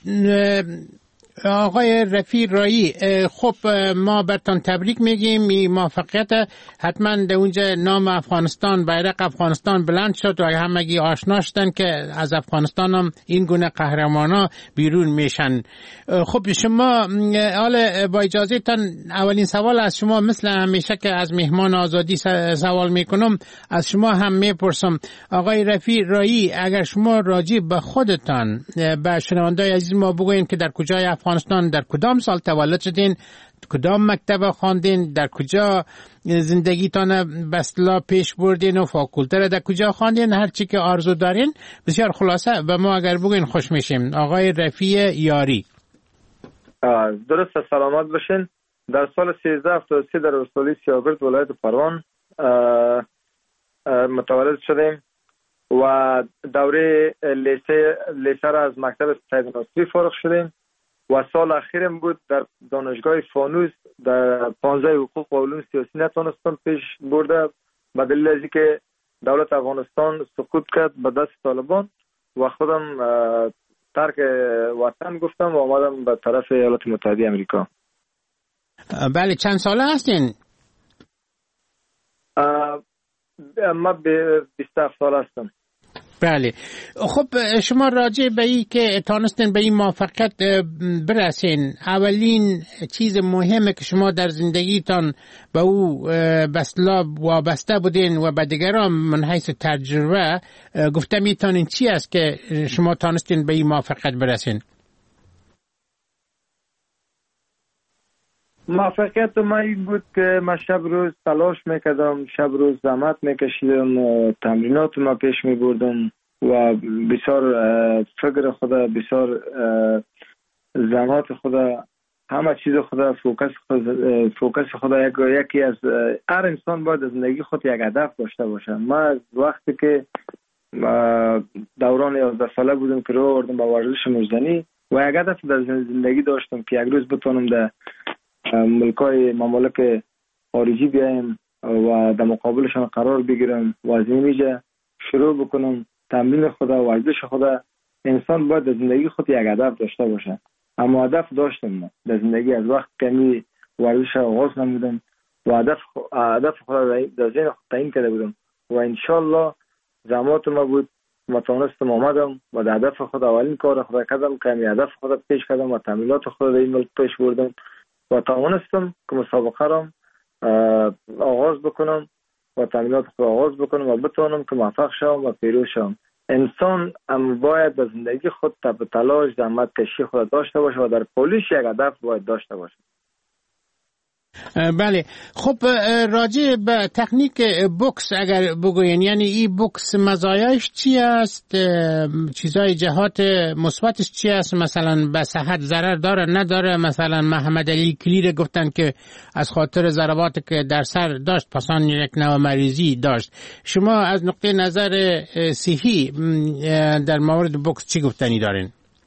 آقای رفیع یاری، خب ما برتان تبریک میگیم. این موفقیت حتما در اونجا نام افغانستان، بیرق افغانستان بلند شد و همگی آشنا شدن که از افغانستان هم این گونه قهرمانا بیرون میشن. خب شما حالا با اجازه تان اولین سوال از شما مثل همیشه که از مهمان آزادی سوال میکنم از شما هم میپرسم. آقای رفیع یاری، اگر شما راجع به خودتان به شنوندگان عزیز ما بگوین که در کجای افغانستان در کدام سال تولد شدین، کدام مکتب خواندین، در کجا زندگیتان به اصطلاح پیش بردین و فاکولته را در کجا خواندین، هر چی که آرزو دارین بسیار خلاصه و ما اگر بگین خوش میشیم. آقای رفیع یاری. درست سلامت باشین. در سال 1373 در ولسوالی سیاگرد ولایت پروان متولد شدیم و دوره لیسه را از مکتب سید ناصری فارغ شدیم و سال اخیرم بود در دانشگاه فانوس در 15 حقوق و علوم سیاسی نتونستم پیش برده به دلیل از اینکه دولت افغانستان سقوط کرد به دست طالبان و خودم ترک وطن گفتم و آمدم به طرف ایالات متحده امریکا. بله چند ساله هستین؟ ما به 27 سال هستم. بله خب شما راجع به این که تانستین به این موفقیت برسین، اولین چیز مهمه که شما در زندگیتان به او بسلا وابسته بودین و به دیگران من حیث تجربه گفته میتونین چی است که شما تانستین به این موفقیت برسین؟ موفقیت ما این بود که من شب روز تلاش میکردم، شب روز زحمت میکشیدم، تمرینات ما پیش میبردم و بسیار فکر خدا، بسیار زحمت خدا، همه چیز خدا، فوکس خدا. یکی از هر انسان باید زندگی خود یک هدف داشته باشه. ما از وقتی که دوران 11 ساله بودم که رو آوردم به ورزش مجدنی و یک هدف در زندگی داشتم که یک روز بتونم در ممالک خارجی بیایم و در مقابلشان قرار بگیرم و از اینجا شروع بکنم تمرین خدا، ورزش خدا. انسان باید در زندگی خود یک هدف داشته باشه. اما هدف داشتم من در زندگی از وقت کمی ورزش آغاز نمودم و هدف خدا در ذهن خود تعیین کرده بودم و انشالله زحمات ما بود و توانستم آمدم و در هدف خود اولین کار خدا کردم که همی هدف خدا پیش کردم و تمرینات خدا در این ملک پیش بردم و توانستم که مسابقه را آغاز بکنم و تمرینات خود آغاز بکنم و بتوانم که موفق شوم و پیروز شوم. انسان باید در زندگی خود تب تلاش زحمت کشی خود داشته باشه و در پولیش یک هدف باید داشته باشه. بله. خب راجع به تکنیک بوکس اگر بگوین، یعنی این بوکس مزایاش چی است؟ چیزای جهات مثبتش چی است؟ مثلا به صحت ضرر داره نداره؟ مثلا محمد علی کلیر گفتن که از خاطر ضرباتی که در سر داشت پسان یک نوع مریضی داشت. شما از نقطه نظر صحی در مورد بوکس چی گفتنی دارین؟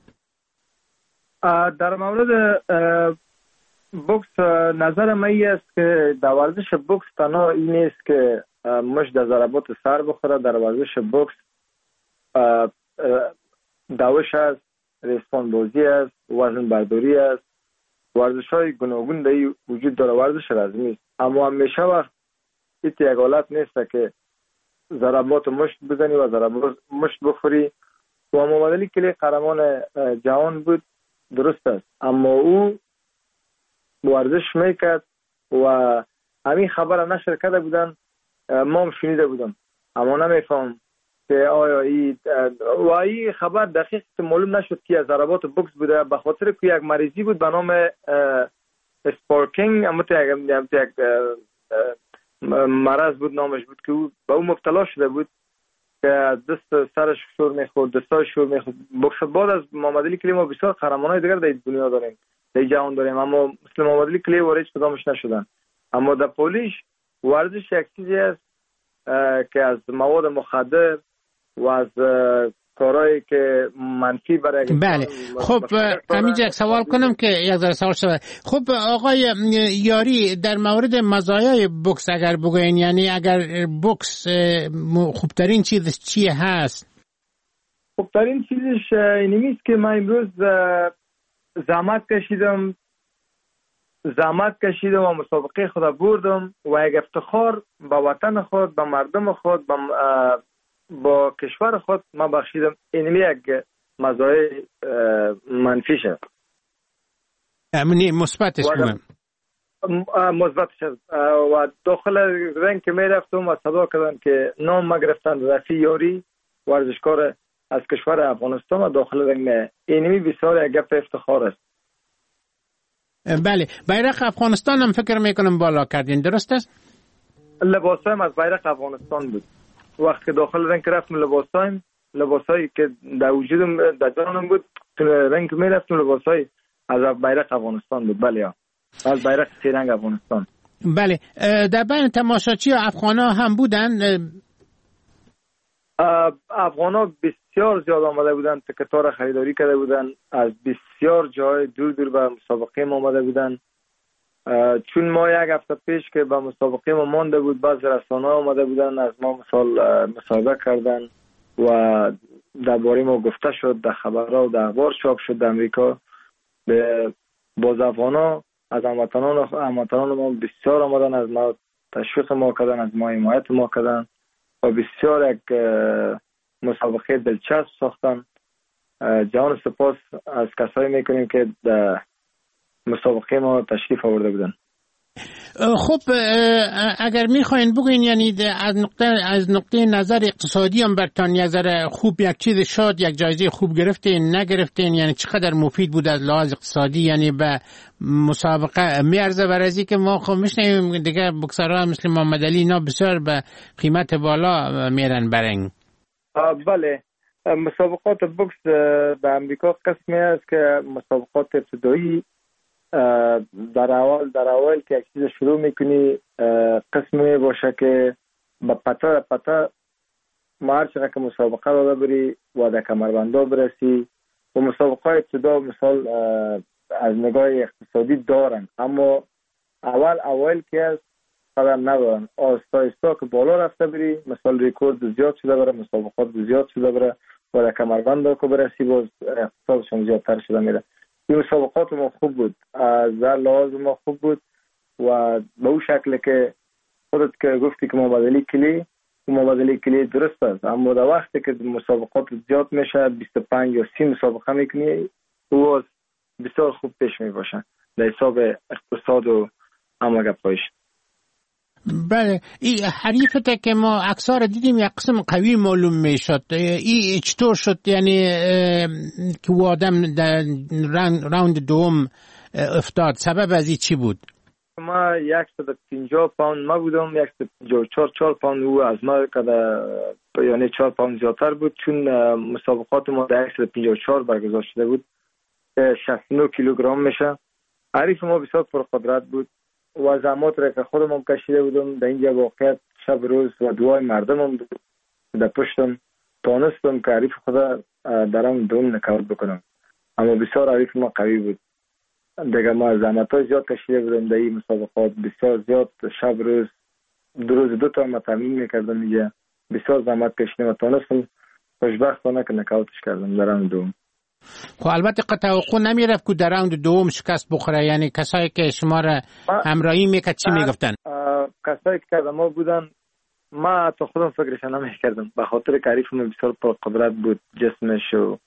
در مورد بوکس نظر من است که در ورزش بوکس تنها این نیست که مش در ضربات سر بخوره. در ورزش بوکس دوش است، ریسپان بازی است، وزن برداری است، ورزش های گوناگون در وجود داره. ورزش رزمی است، اما همیشه وقت یک حالت نیست که ضربات مشت بزنی و ضربات مشت بخوری. و محمد علی کلی قهرمان جهان بود، درست است، اما او ورزش میکرد و همین خبر نشر کرده بودن، ما هم شنیده بودم اما نمیفهم که آیا این خبر دقیق معلوم نشد که از ضربات بوکس بوده، به خاطر که یک مریضی بود به نام اسپارکینگ، اما یک مرض بود نامش بود که او به اون مبتلا شده بود که دست سرش شور میخورد، دستاش شور میخورد. بوکس بعد از محمد علی کلی ما بسیار قهرمانای دیگر در دنیا داریم، در جهان داریم، اما مثل محمد علی کلی وارد کدامش نشدن. اما در پولیش ورزش یک چیزی است که از مواد مخدر و از کارهایی که منفی برای بله. خب همینجا یک سوال کنم که یک ذره سوال شده. خب آقای یاری، در مورد مزایای بوکس اگر بگوین، یعنی اگر بوکس خوبترین چیزش چیه هست؟ خوبترین چیزش اینمی است که من امروز زحمت کشیدم و مسابقه خود بردم و یک افتخار با وطن خود، با مردم خود، با کشور خود من بخشیدم. اینمی یک مزایای منفی شد. امنی مثبتش کنم. مثبتش و داخل رنگ که می رفتم و صدا کردن که نام ما گرفتن رفیع یاری، ورزشکار از کشور افغانستان و داخل رنگ. اینمی بسیار یک گپ افتخار است. بله. بیرق افغانستان هم فکر میکنم بالا کردین، درست است؟ لباسایم از بیرق افغانستان بود. وقتی که داخل رنگ رفتم لباسایی که در وجودم در جانم بود، تو رنگ می رفتم لباسایی از بیرق افغانستان بود. بله، از بیرق سه افغانستان. بله. در بین تماشاچی افغانا هم بودن؟ افغانا بسیار زیاد آمده بودن، تکتار خریداری کرده بودن، از بسیار جای دور دور به مسابقه ما آمده بودن. چون ما یک هفته پیش که به مسابقه ما مانده بود، بعض رسانه‌ها آمده بودن از ما مصاحبه کردن و درباره ما گفته شد، در خبرها و در اخبار چاپ شد در امریکا. باز افغانا از هموطنان ما بسیار آمدن، از ما تشویق ما کردن، از ما حمایت ما کردن و بسیار یک مسابقه دلچسب ساختن. جهان سپاس از کسایی میکنیم که در مسابقه ما تشریف آورده بودن. خب اگر میخواین بگوین، یعنی از نقطه نظر اقتصادی هم برتان یک ذره خوب یک چیز شد، یک جایزه خوب گرفتین نگرفتین، یعنی چقدر مفید بود از لحاظ اقتصادی، یعنی به مسابقه میارزه برازی که ما خب میشنیم دیگه بوکسرها مثل محمد علی اینا بسیار به قیمت بالا میرن برنگ. بله، مسابقات بوکس در امریکا قسمی است که مسابقات ابتدایی در اول که یک چیز شروع میکنی قسمی باشه که با پتا ما هر چقدر که مسابقه داده بری و در کمربندا برسی و مسابقه ابتدا مثال از نگاه اقتصادی دارن، اما اول که از قدر ندارن. آستا که بالا رفته بری، مثال ریکورد زیاد شده بره، مسابقات زیاد شده بره و در کمربندا که برسی باز اقتصادشون زیادتر شده میره. این مسابقات ما خوب بود، از لحاظ ما خوب بود و به اون شکل که خودت که گفتی که محمد علی کلی درست است، اما در وقتی که مسابقات زیاد میشه 25 یا 30 مسابقه میکنی او بسیار خوب پیش میباشن در حساب اقتصاد و همه گپایش. بله این حریفته که ما اکثر دیدیم یک قسم قوی معلوم میشد، این چطور شد یعنی که او آدم در راوند دوم افتاد؟ سبب از این چی بود؟ ما 150 پوند ما بودم، 154 پوند او از ما یعنی 4 پوند زیادتر بود، چون مسابقات ما در 154 برگزار شده بود، 69 کیلوگرم میشه. حریف ما بسیار پرقدرت بود و زحمات را که خودم کشیده بودم در اینجا واقعیت شب روز و دعای مردمم بود در پشتم تانستم که حریف خدا درم دوم نکاوت بکنم، اما بسیار حریف ما قوی بود دیگه. ما زحمت های زیاد کشیده بودم در این مسابقات، بسیار زیاد شب روز 2 تا ما تمرین میکردم اینجا، بسیار زحمت کشیدم و تانستم خوشبختانه که نکاوتش کردم در راوند دوم. خب البته توقع نمیرفت که در راوند دوم شکست بخوره، یعنی کسایی که شما را همراهی میکرد چی میگفتن؟ کسایی که ما بودن ما تو خودم فکرش نمیکردم، به خاطر که حریف ما بسیار پرقدرت بود، جسمش و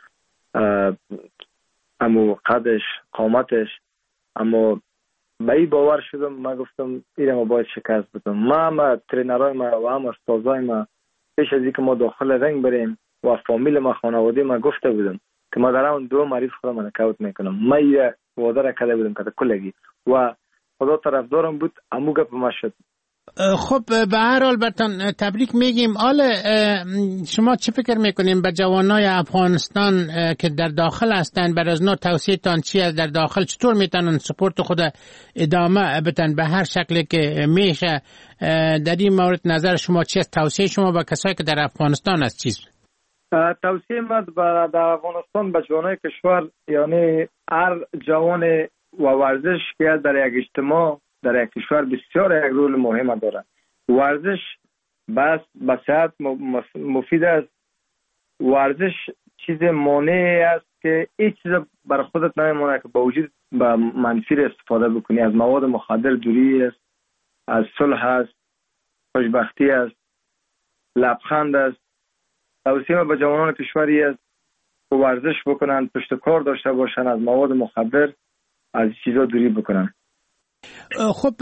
امو قدش قامتش، اما به این باور شدم ما گفتم ایره ما باید شکست بدم. ما ترینرهای ما و هم استادای ما پیش از اینکه ما داخل رنگ بریم و فامیل ما خانواده ما گفته بودم که ما در اون دو معریف خودم نکاوت میکنم. ما یه وعده را کرده بودم که کلگی و خدا طرفدارم بود، امو گپ ما شد. خب به هر حال برتان تبریک میگیم. حالا شما چه فکر میکنیم به جوانای افغانستان که در داخل هستن، بر از نوع توصیه تان چی است؟ در داخل چطور میتونن سپورت خود ادامه بدن به هر شکلی که میشه؟ در این مورد نظر شما چی است؟ توصیه شما به کسایی که در افغانستان است چیست؟ توصیه ما در افغانستان به جوانای کشور، یعنی هر جوان و ورزش که در یک اجتماع در یک کشور بسیار یک رول مهم دارد. ورزش بس به صحت مفید است. ورزش چیز مانع است که هیچ چیز بر خودت نمیمونه که با وجود به منفی استفاده بکنی. از مواد مخدر دوری است، از صلح است، خوشبختی است، لبخند است. توصیه به جوانان کشوری است که ورزش بکنن، پشت کار داشته باشن، از مواد مخدر از چیزا دوری بکنن. خب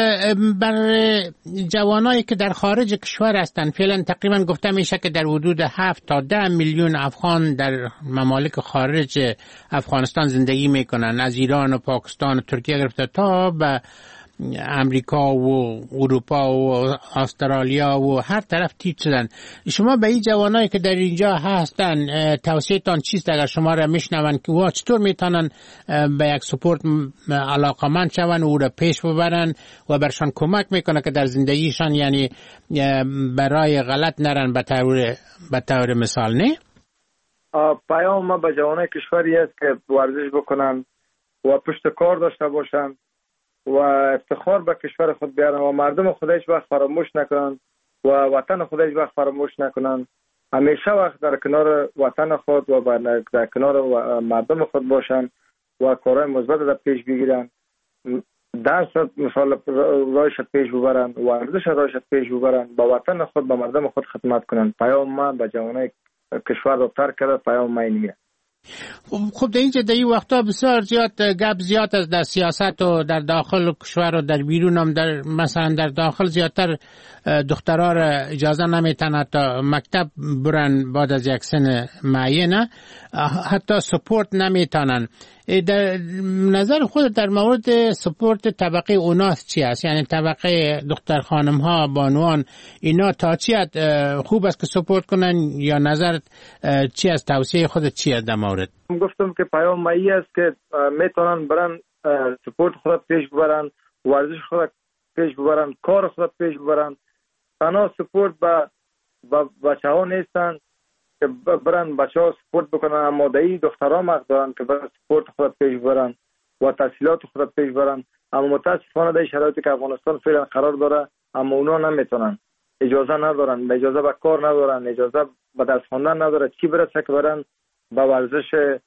برای جوانایی که در خارج کشور هستند، فعلا تقریبا گفته میشه که در حدود 7 تا 10 میلیون افغان در ممالک خارج افغانستان زندگی میکنن، از ایران و پاکستان و ترکیه گرفته تا به امریکا و اروپا و استرالیا و هر طرف تیپ شدن. شما به این جوانایی که در اینجا هستن توصیه تان چیست اگر شما را میشنون که وا چطور میتونن به یک سپورت علاقمند شون و او را پیش ببرن و برشان کمک میکنه که در زندگیشان یعنی برای غلط نرن به طور مثال؟ نه پیام ما به جوانای کشوری است که ورزش بکنن و پشت کار داشته باشن و افتخار به کشور خود بیارن و مردم خود هیچ وقت فراموش نکنن و وطن خود هیچ وقت فراموش نکنن. همیشه وقت در کنار وطن خود و در کنار مردم خود باشن و کارهای مثبت را پیش بگیرن. درس مثال رایش پیش ببرن، ورزش رایش پیش ببرن، با وطن خود با مردم خود خدمت کنن. پیام ما به جوانای کشور را ترک کرده، پیام ما اینه. خب در اینجا در این وقتا بسیار گپ زیاد است در سیاست و در داخل کشور و در بیرون هم. در مثلا در داخل زیادتر دخترها را اجازه نمیتن تا مکتب برن بعد از یک سن معینه، حتی سپورت نمیتونن. در نظر خود در مورد سپورت طبقه اوناس چی است؟ یعنی طبقه دختر خانم ها، بانوان، اینا تا چی خوب است که سپورت کنن یا نظر چی است؟ توصیه خودت چی است در مورد؟ گفتم که پیام مایی است که میتونن برن سپورت خود پیش ببرن، ورزش خود پیش ببرن، کار خود پیش ببرن. تنها سپورت با بچه ها نیستن که برن بچه ها سپورت بکنن، اما دایی دخترها مقد دارن که برن سپورت خود پیش برن و تحصیلات خود پیش برن. اما متاسفانه در شرایطی که افغانستان فعلا قرار داره، اما اونا نمیتونن، اجازه ندارن، اجازه به کار ندارن، اجازه به درس خواندن نداره، چی برسه که برن با ورزش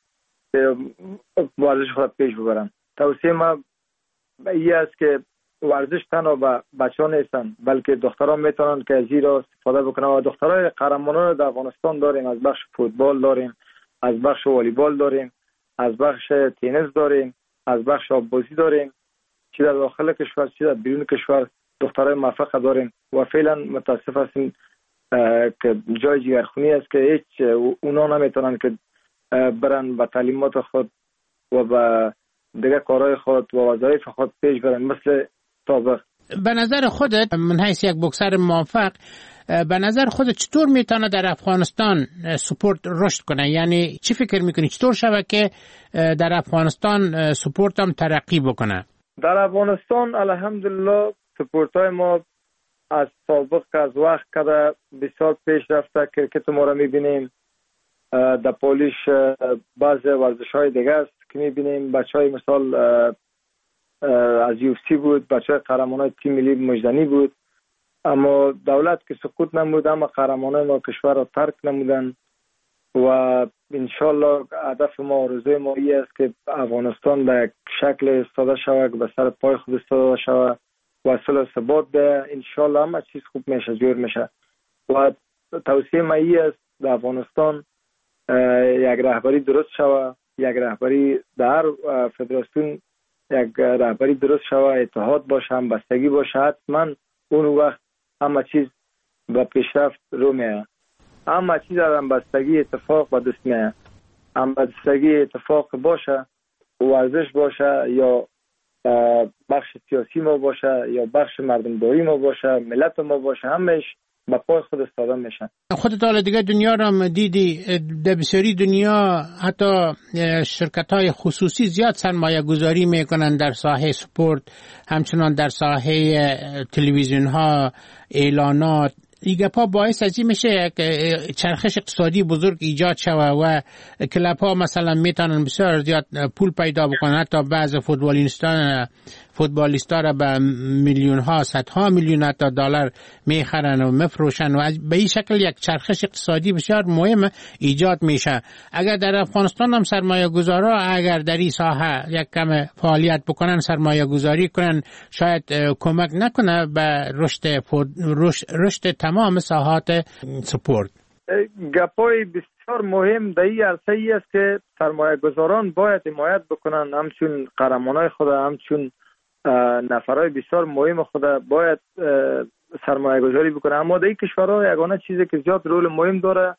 خود پیش ببرن. توصیه ما این است که ورزش تنها به بچه‌ها نیستن، بلکه دخترها میتونن که از این را استفاده بکنن. و دخترای قهرمانان در افغانستان داریم، از بخش فوتبال داریم، از بخش والیبال داریم، از بخش تنیس داریم، از بخش آببازی داریم، چی در داخل کشور چی در بیرون کشور. دخترای موفق داریم و فعلا متاسف هستیم که جای جگرخونی است که هیچ اونا نمیتونن که برن به تعلیمات خود و به دیگه کارهای خود و وظایف خود پیش برن مثل سابق. به نظر خودت من حیث یک بوکسر موفق، به نظر خودت چطور میتونه در افغانستان سپورت رشد کنه؟ یعنی چی فکر میکنی چطور شود که در افغانستان سپورت هم ترقی بکنه؟ در افغانستان الحمدلله سپورت های ما از سابق که از وقت کده بسیار پیش رفته. کرکت ما را میبینیم، در پولیش بعض ورزش های دیگه است که میبینیم. بچه های مثال از UFC بود، بچه های قهرمان های تیم ملی مجدنی بود، اما دولت که سکوت نمود، اما قهرمان های ما کشور را ترک نمودن و انشالله هدف ما آرزوی ما ای است که افغانستان به یک شکل استاده شود، به سر پای خود استاده شود و صلح و ثبات ده. انشالله همه چیز خوب میشه، جور میشه و توصیه ما ای است در افغانستان یک رهبری درست شود، یک رهبری در فدراسیون یک رهبری درست شود، اتحاد باشه، همبستگی باشه. حتما اون وقت همه چیز به پیشرفت رو میه. همه چیز در همبستگی اتفاق به دست میه. همبستگی اتفاق باشه، ورزش باشه یا بخش سیاسی ما باشه یا بخش مردمداری ما باشه، ملت ما باشه، همش با پای خود استاده میشن. خودت حالا دیگه دنیا را دیدی، در بسیاری دنیا حتی شرکت های خصوصی زیاد سرمایه گذاری میکنن در ساحه سپورت، همچنان در ساحه تلویزیون ها، اعلانات. این گپا باعث از این میشه که چرخش اقتصادی بزرگ ایجاد شوه و کلاب ها مثلا میتونن بسیار زیاد پول پیدا بکنن. حتی بعض فوتبالیستا را به میلیون ها، صدها میلیون حتی دلار میخرن و مفروشن و به این شکل یک چرخش اقتصادی بسیار مهم ایجاد میشه. اگر در افغانستان هم سرمایه گذارا اگر در این ساحه یک کم فعالیت بکنن، سرمایه گذاری کنن، شاید کمک نکنه به رشد تمام ساحات سپورت. گپای بسیار مهم در این عرصه ای است که سرمایه گذاران باید حمایت بکنن، همچون قهرمانای خود، همچون نفرای بسیار مهم خود باید سرمایه گذاری بکنن. اما در این کشورها یگانه چیزی که زیاد رول مهم داره،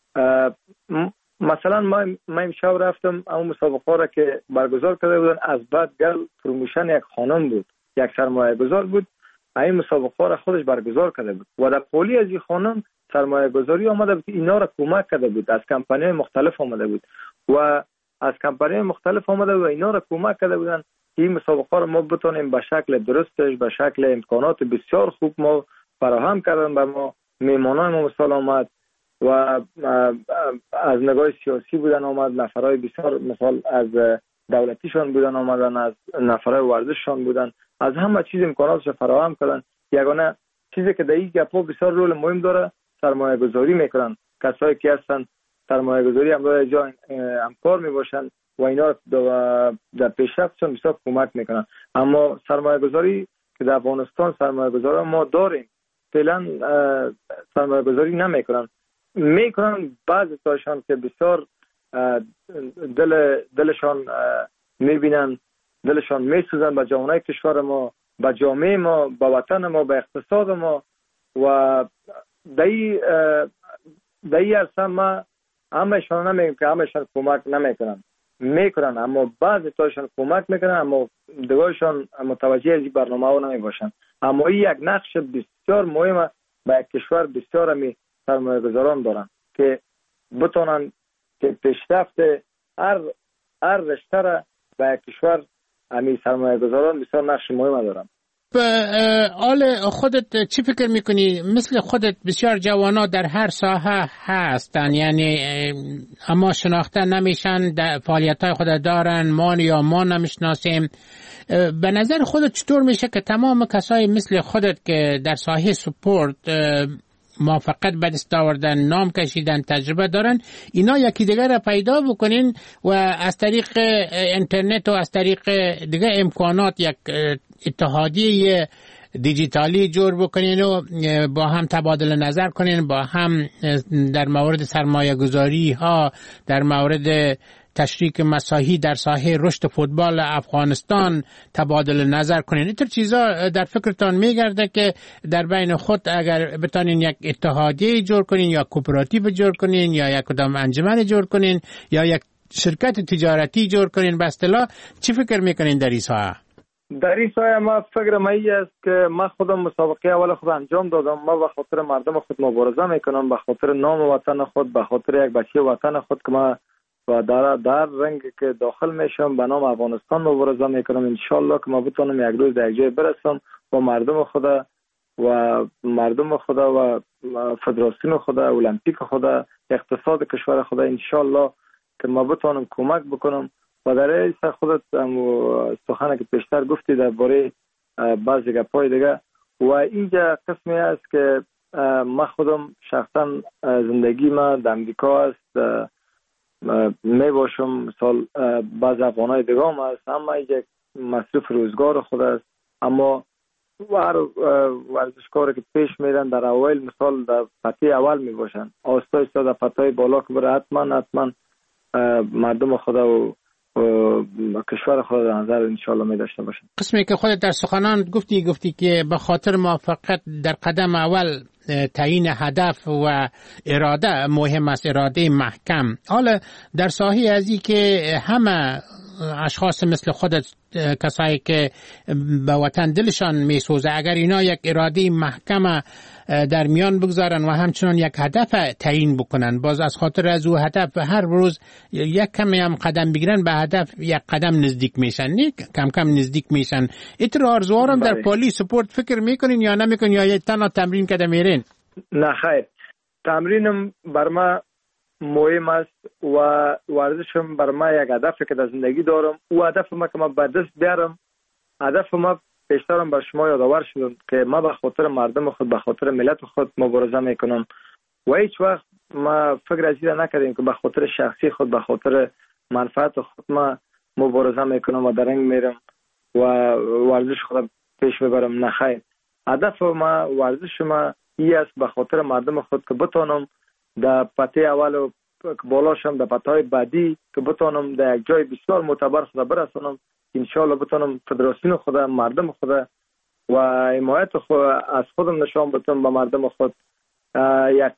مثلا ما امشب رفتم اون مسابقه را که برگزار کرده بودن، از بعد گل پروموشن یک خانم بود، یک سرمایه گذار بود، این مسابقه را خودش برگزار کرده بود و در پولی از این خانم سرمایه گذاری آمده بود، اینا را کمک کرده بود، از کمپانی مختلف آمده بود و از کمپانی مختلف آمده بود و اینا را کمک کرده بودن که این مسابقه را ما بتونیم به شکل درستش، به شکل امکانات بسیار خوب ما فراهم کردن به ما. میمانای ما مثال آمد و از نگاه سیاسی بودن آمد، نفرای بسیار مثال از دولتیشان بودن آمدن، از نفرای ورزششان بودن، از همه چیز امکاناتش فراهم کردن. یگانه چیزی که در این گپا بسیار رول مهم داره سرمایه گذاری میکنن. کسایی که هستن سرمایه گذاری هم جا همکار میباشن و اینا در پیشرفتشون بسیار کمک میکنن. اما سرمایه گذاری که در افغانستان سرمایه گذاری ما داریم فعلا سرمایه گذاری نمیکنن. بعضی تاشان که بسیار دلشان میبینن، دلشان میسوزن به جوانای کشور ما، به جامعه ما، به وطن ما، به اقتصاد ما و دایی عرصه ما همهشان نمیگم که همهشان کمک میکنن، اما بعضی تاشان کمک میکنن اما دیگرشان متوجه از این برنامه ها نمیباشن. اما این یک نقش بسیار مهمه به یک کشور بسیار همی سرمایه گذاران دارن که بتونن که پیشرفت هر رشته را به یک کشور همی سرمایه گذاران بسیار نقش مهمه دارن. آل خودت چی فکر میکنی؟ مثل خودت بسیار جوانا در هر ساحه هستن، یعنی اما شناخته نمیشن، فعالیت های خود دارن، ما نمیشناسیم. به نظر خودت چطور میشه که تمام کسای مثل خودت که در ساحه سپورت موفقیت به دست آوردن، نام کشیدن، تجربه دارن، اینا یکی دیگر را پیدا بکنین و از طریق اینترنت و از طریق دیگه امکانات یک اتحادیه دیجیتالی جور بکنین و با هم تبادل نظر کنین، با هم در مورد سرمایه گذاری ها، در مورد تشریک مساحی در ساحه رشد فوتبال افغانستان تبادل نظر کنین. اینطور چیزا در فکرتان میگرده که در بین خود اگر بتانین یک اتحادیه جور کنین یا کوپراتیو جور کنین یا یک کدام انجمن جور کنین یا یک شرکت تجارتی جور کنین، به اصطلاح چی فکر میکنین در این ساحه؟ در این سایه ما فکر ما ای است که ما خودم مسابقه اول خود انجام دادم. ما به خاطر مردم خود مبارزه میکنم، به خاطر نام وطن خود، به خاطر یک بچه وطن خود که ما و در رنگ که داخل میشم به نام افغانستان مبارزه میکنم. انشالله که ما بتونم یک روز در یک جای برسم و مردم خود و فدراسیون خود، المپیک خود، اقتصاد کشور خود، انشالله که ما بتونم کمک بکنم. و در این خودت سخنه که پیشتر گفتی درباره بعضی گپای دیگه و اینجا قسمی است که ما خودم شخصا زندگی ما در امریکا است، می باشم مثال بعض افغانای دیگه هم است، اما اینجا مصرف روزگار خود است. اما ورزشکاری که پیش میرن در اول مثال در پته اول می باشن، آستا ایستا در پته بالا که بره حتما مردم خود و کشور خود در نظر انشاءالله می داشته باشن. قسمی که خودت در سخنان گفتی که به خاطر موفقیت در قدم اول تعیین هدف و اراده مهم است، اراده محکم. حالا در ساحه ازی که همه اشخاص مثل خودت، کسایی که به وطن دلشان میسوزه، اگر اینا یک اراده محکم در میان بگذارن و همچنان یک هدف تعیین بکنن، باز از خاطر از او هدف هر روز یک کمی هم قدم بگیرن به هدف یک قدم نزدیک میشن، نه کم کم نزدیک میشن. ایتر آرزوارم در پالی سپورت فکر میکنین یا نمیکنین یا یک تنها تمرین کده میرین؟ نه خیر، تمرینم بر ما مهم است و ورزشم بر ما یک هدفی که در زندگی دارم. او هدف ما که ما به دست بیارم، هدف ما پیشترم بر شما یادآور شدم که ما به خاطر مردم خود، به خاطر ملت خود مبارزه میکنم و هیچ وقت ما فکر از این نکردیم که به خاطر شخصی خود، به خاطر منفعت خود ما مبارزه میکنم و درنگ میرم و ورزش خود پیش میبرم. نه خیر، هدف ما، ورزش ما ای است به خاطر مردم خود که بتونم در پته اول و بالاشم در پته‌های بعدی که بتونم در یک جای بسیار معتبر خود برسونم. انشالله بتونم فدراسیون خود، مردم خود و حمایت خود از خودم نشان بدم به مردم خود. یک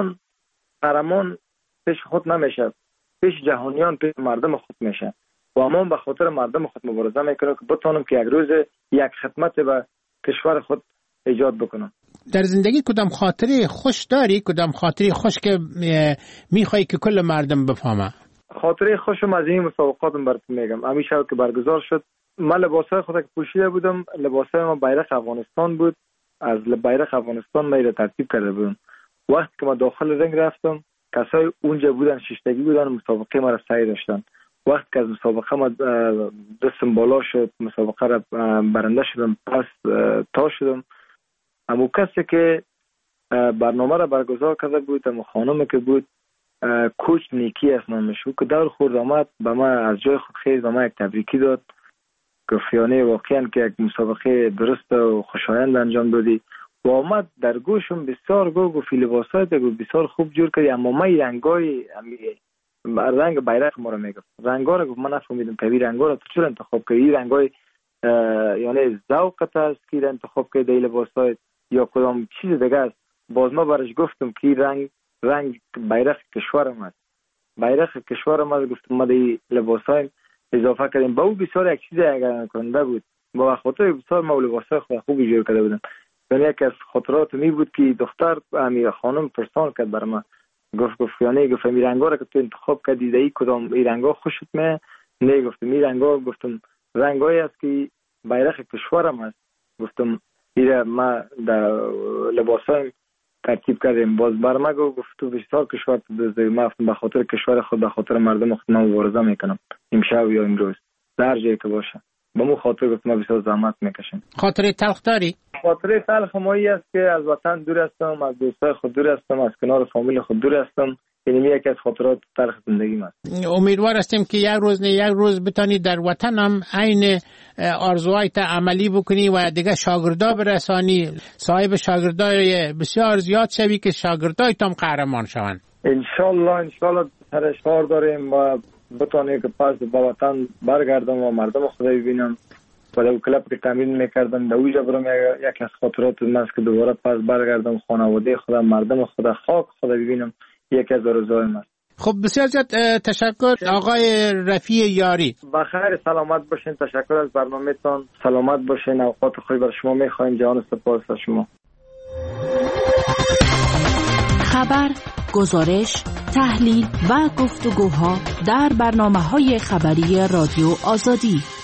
قهرمان پیش خود نمیشه، پیش جهانیان، پیش مردم خود میشه و ما به خاطر مردم خود مبارزه میکنم که بتونم که یک روز یک خدمت به کشور خود ایجاد بکنم. در زندگی کدام خاطره خوش داری؟ کدام خاطره خوش که میخوای که کل مردم بفهمه؟ خاطره خوشم از این مسابقاتم براتون میگم. همیشه که برگزار شد، من لباسای خود که پوشیده بودم، لباسای ما بیرق افغانستان بود، از بیرق افغانستان ما را ترتیب کرده بودم. وقتی که ما داخل رنگ رفتم، کسای اونجا بودن، ششتگی بودن، مسابقه ما را سعی داشتن. وقتی که از مسابقه ما دستم بالا شد، مسابقه را برنده شدم، پس تا شدم. اما کسی که برنامه را برگزار کرده بود، اما خانم که بود، کوچ نیکی است نامش، که دور خورد آمد به ما از جای خود خیز به ما یک تبریکی داد، گفت واقعا که یک مسابقه درست و خوشایند انجام دادی و آمد در گوشم بسیار گفت لباسای تو بسیار خوب جور کردی، اما ما رنگای رنگ بیرق ما رو میگفت، رنگا رو گفت من نفهمیدم که این رنگا رو تو چرا انتخاب کردی؟ این رنگای یعنی ذوقت است که انتخاب کردی لباسای یا کدام چیز دیگه است؟ باز ما برش گفتم که رنگ بیرق کشورم است، بیرق کشورم است. گفتم ما دی لباسای اضافه کردیم. با او بسیار یک چیز اگر کننده بود، با خاطر بسیار ما لباسای خوبی جور کرده بودم. یعنی یک از خاطرات می بود که دختر امیر خانم پرسان کرد بر ما، گفت این رنگا رو که تو انتخاب کردی دی کدام این رنگا خوشت می؟ نه گفتم این رنگا، گفتم رنگایی است که بیرق کشورم است. گفتم این ما در لباسای ترتیب کردیم. باز بر ما گفت تو بسیار کشور تو دزدی. ما به خاطر کشور خود، به خاطر مردم خود مبارزه میکنم، امشب یا امروز در جایی که باشه. با مو خاطر گفت ما بسیار زحمت میکشیم. خاطره تلخ داری؟ خاطره تلخ مایی است که از وطن دور هستم، از دوستای خود دور هستم، از کنار فامیل خود دور هستم. این یکی از خاطرات تلخ زندگی است. امیدوار هستیم که یک روز بتانی در وطن هم عین آرزوهایت عملی بکنی و دیگه شاگردا برسانی، صاحب شاگردای بسیار زیاد شوی که شاگردای تام قهرمان شوند. ان شاء الله سرش کار داریم و بتونه که پس به وطن برگردم و مردم خدا ببینم. و در کلاب که تمرین میکردم در اوجا برم یکی از خاطرات من است که دوباره پس برگردم خانواده خدا، مردم خدا، خاک خدا ببینم. یکی از آرزوهای من. خب بسیار زیاد تشکر آقای رفیع یاری. بخیر سلامت باشین. تشکر از برنامه‌تان. سلامت باشین. اوقات خوبی برای شما می‌خوایم. جان سپاس از شما. خبر، گزارش، تحلیل و گفتگوها در برنامه‌های خبری رادیو آزادی.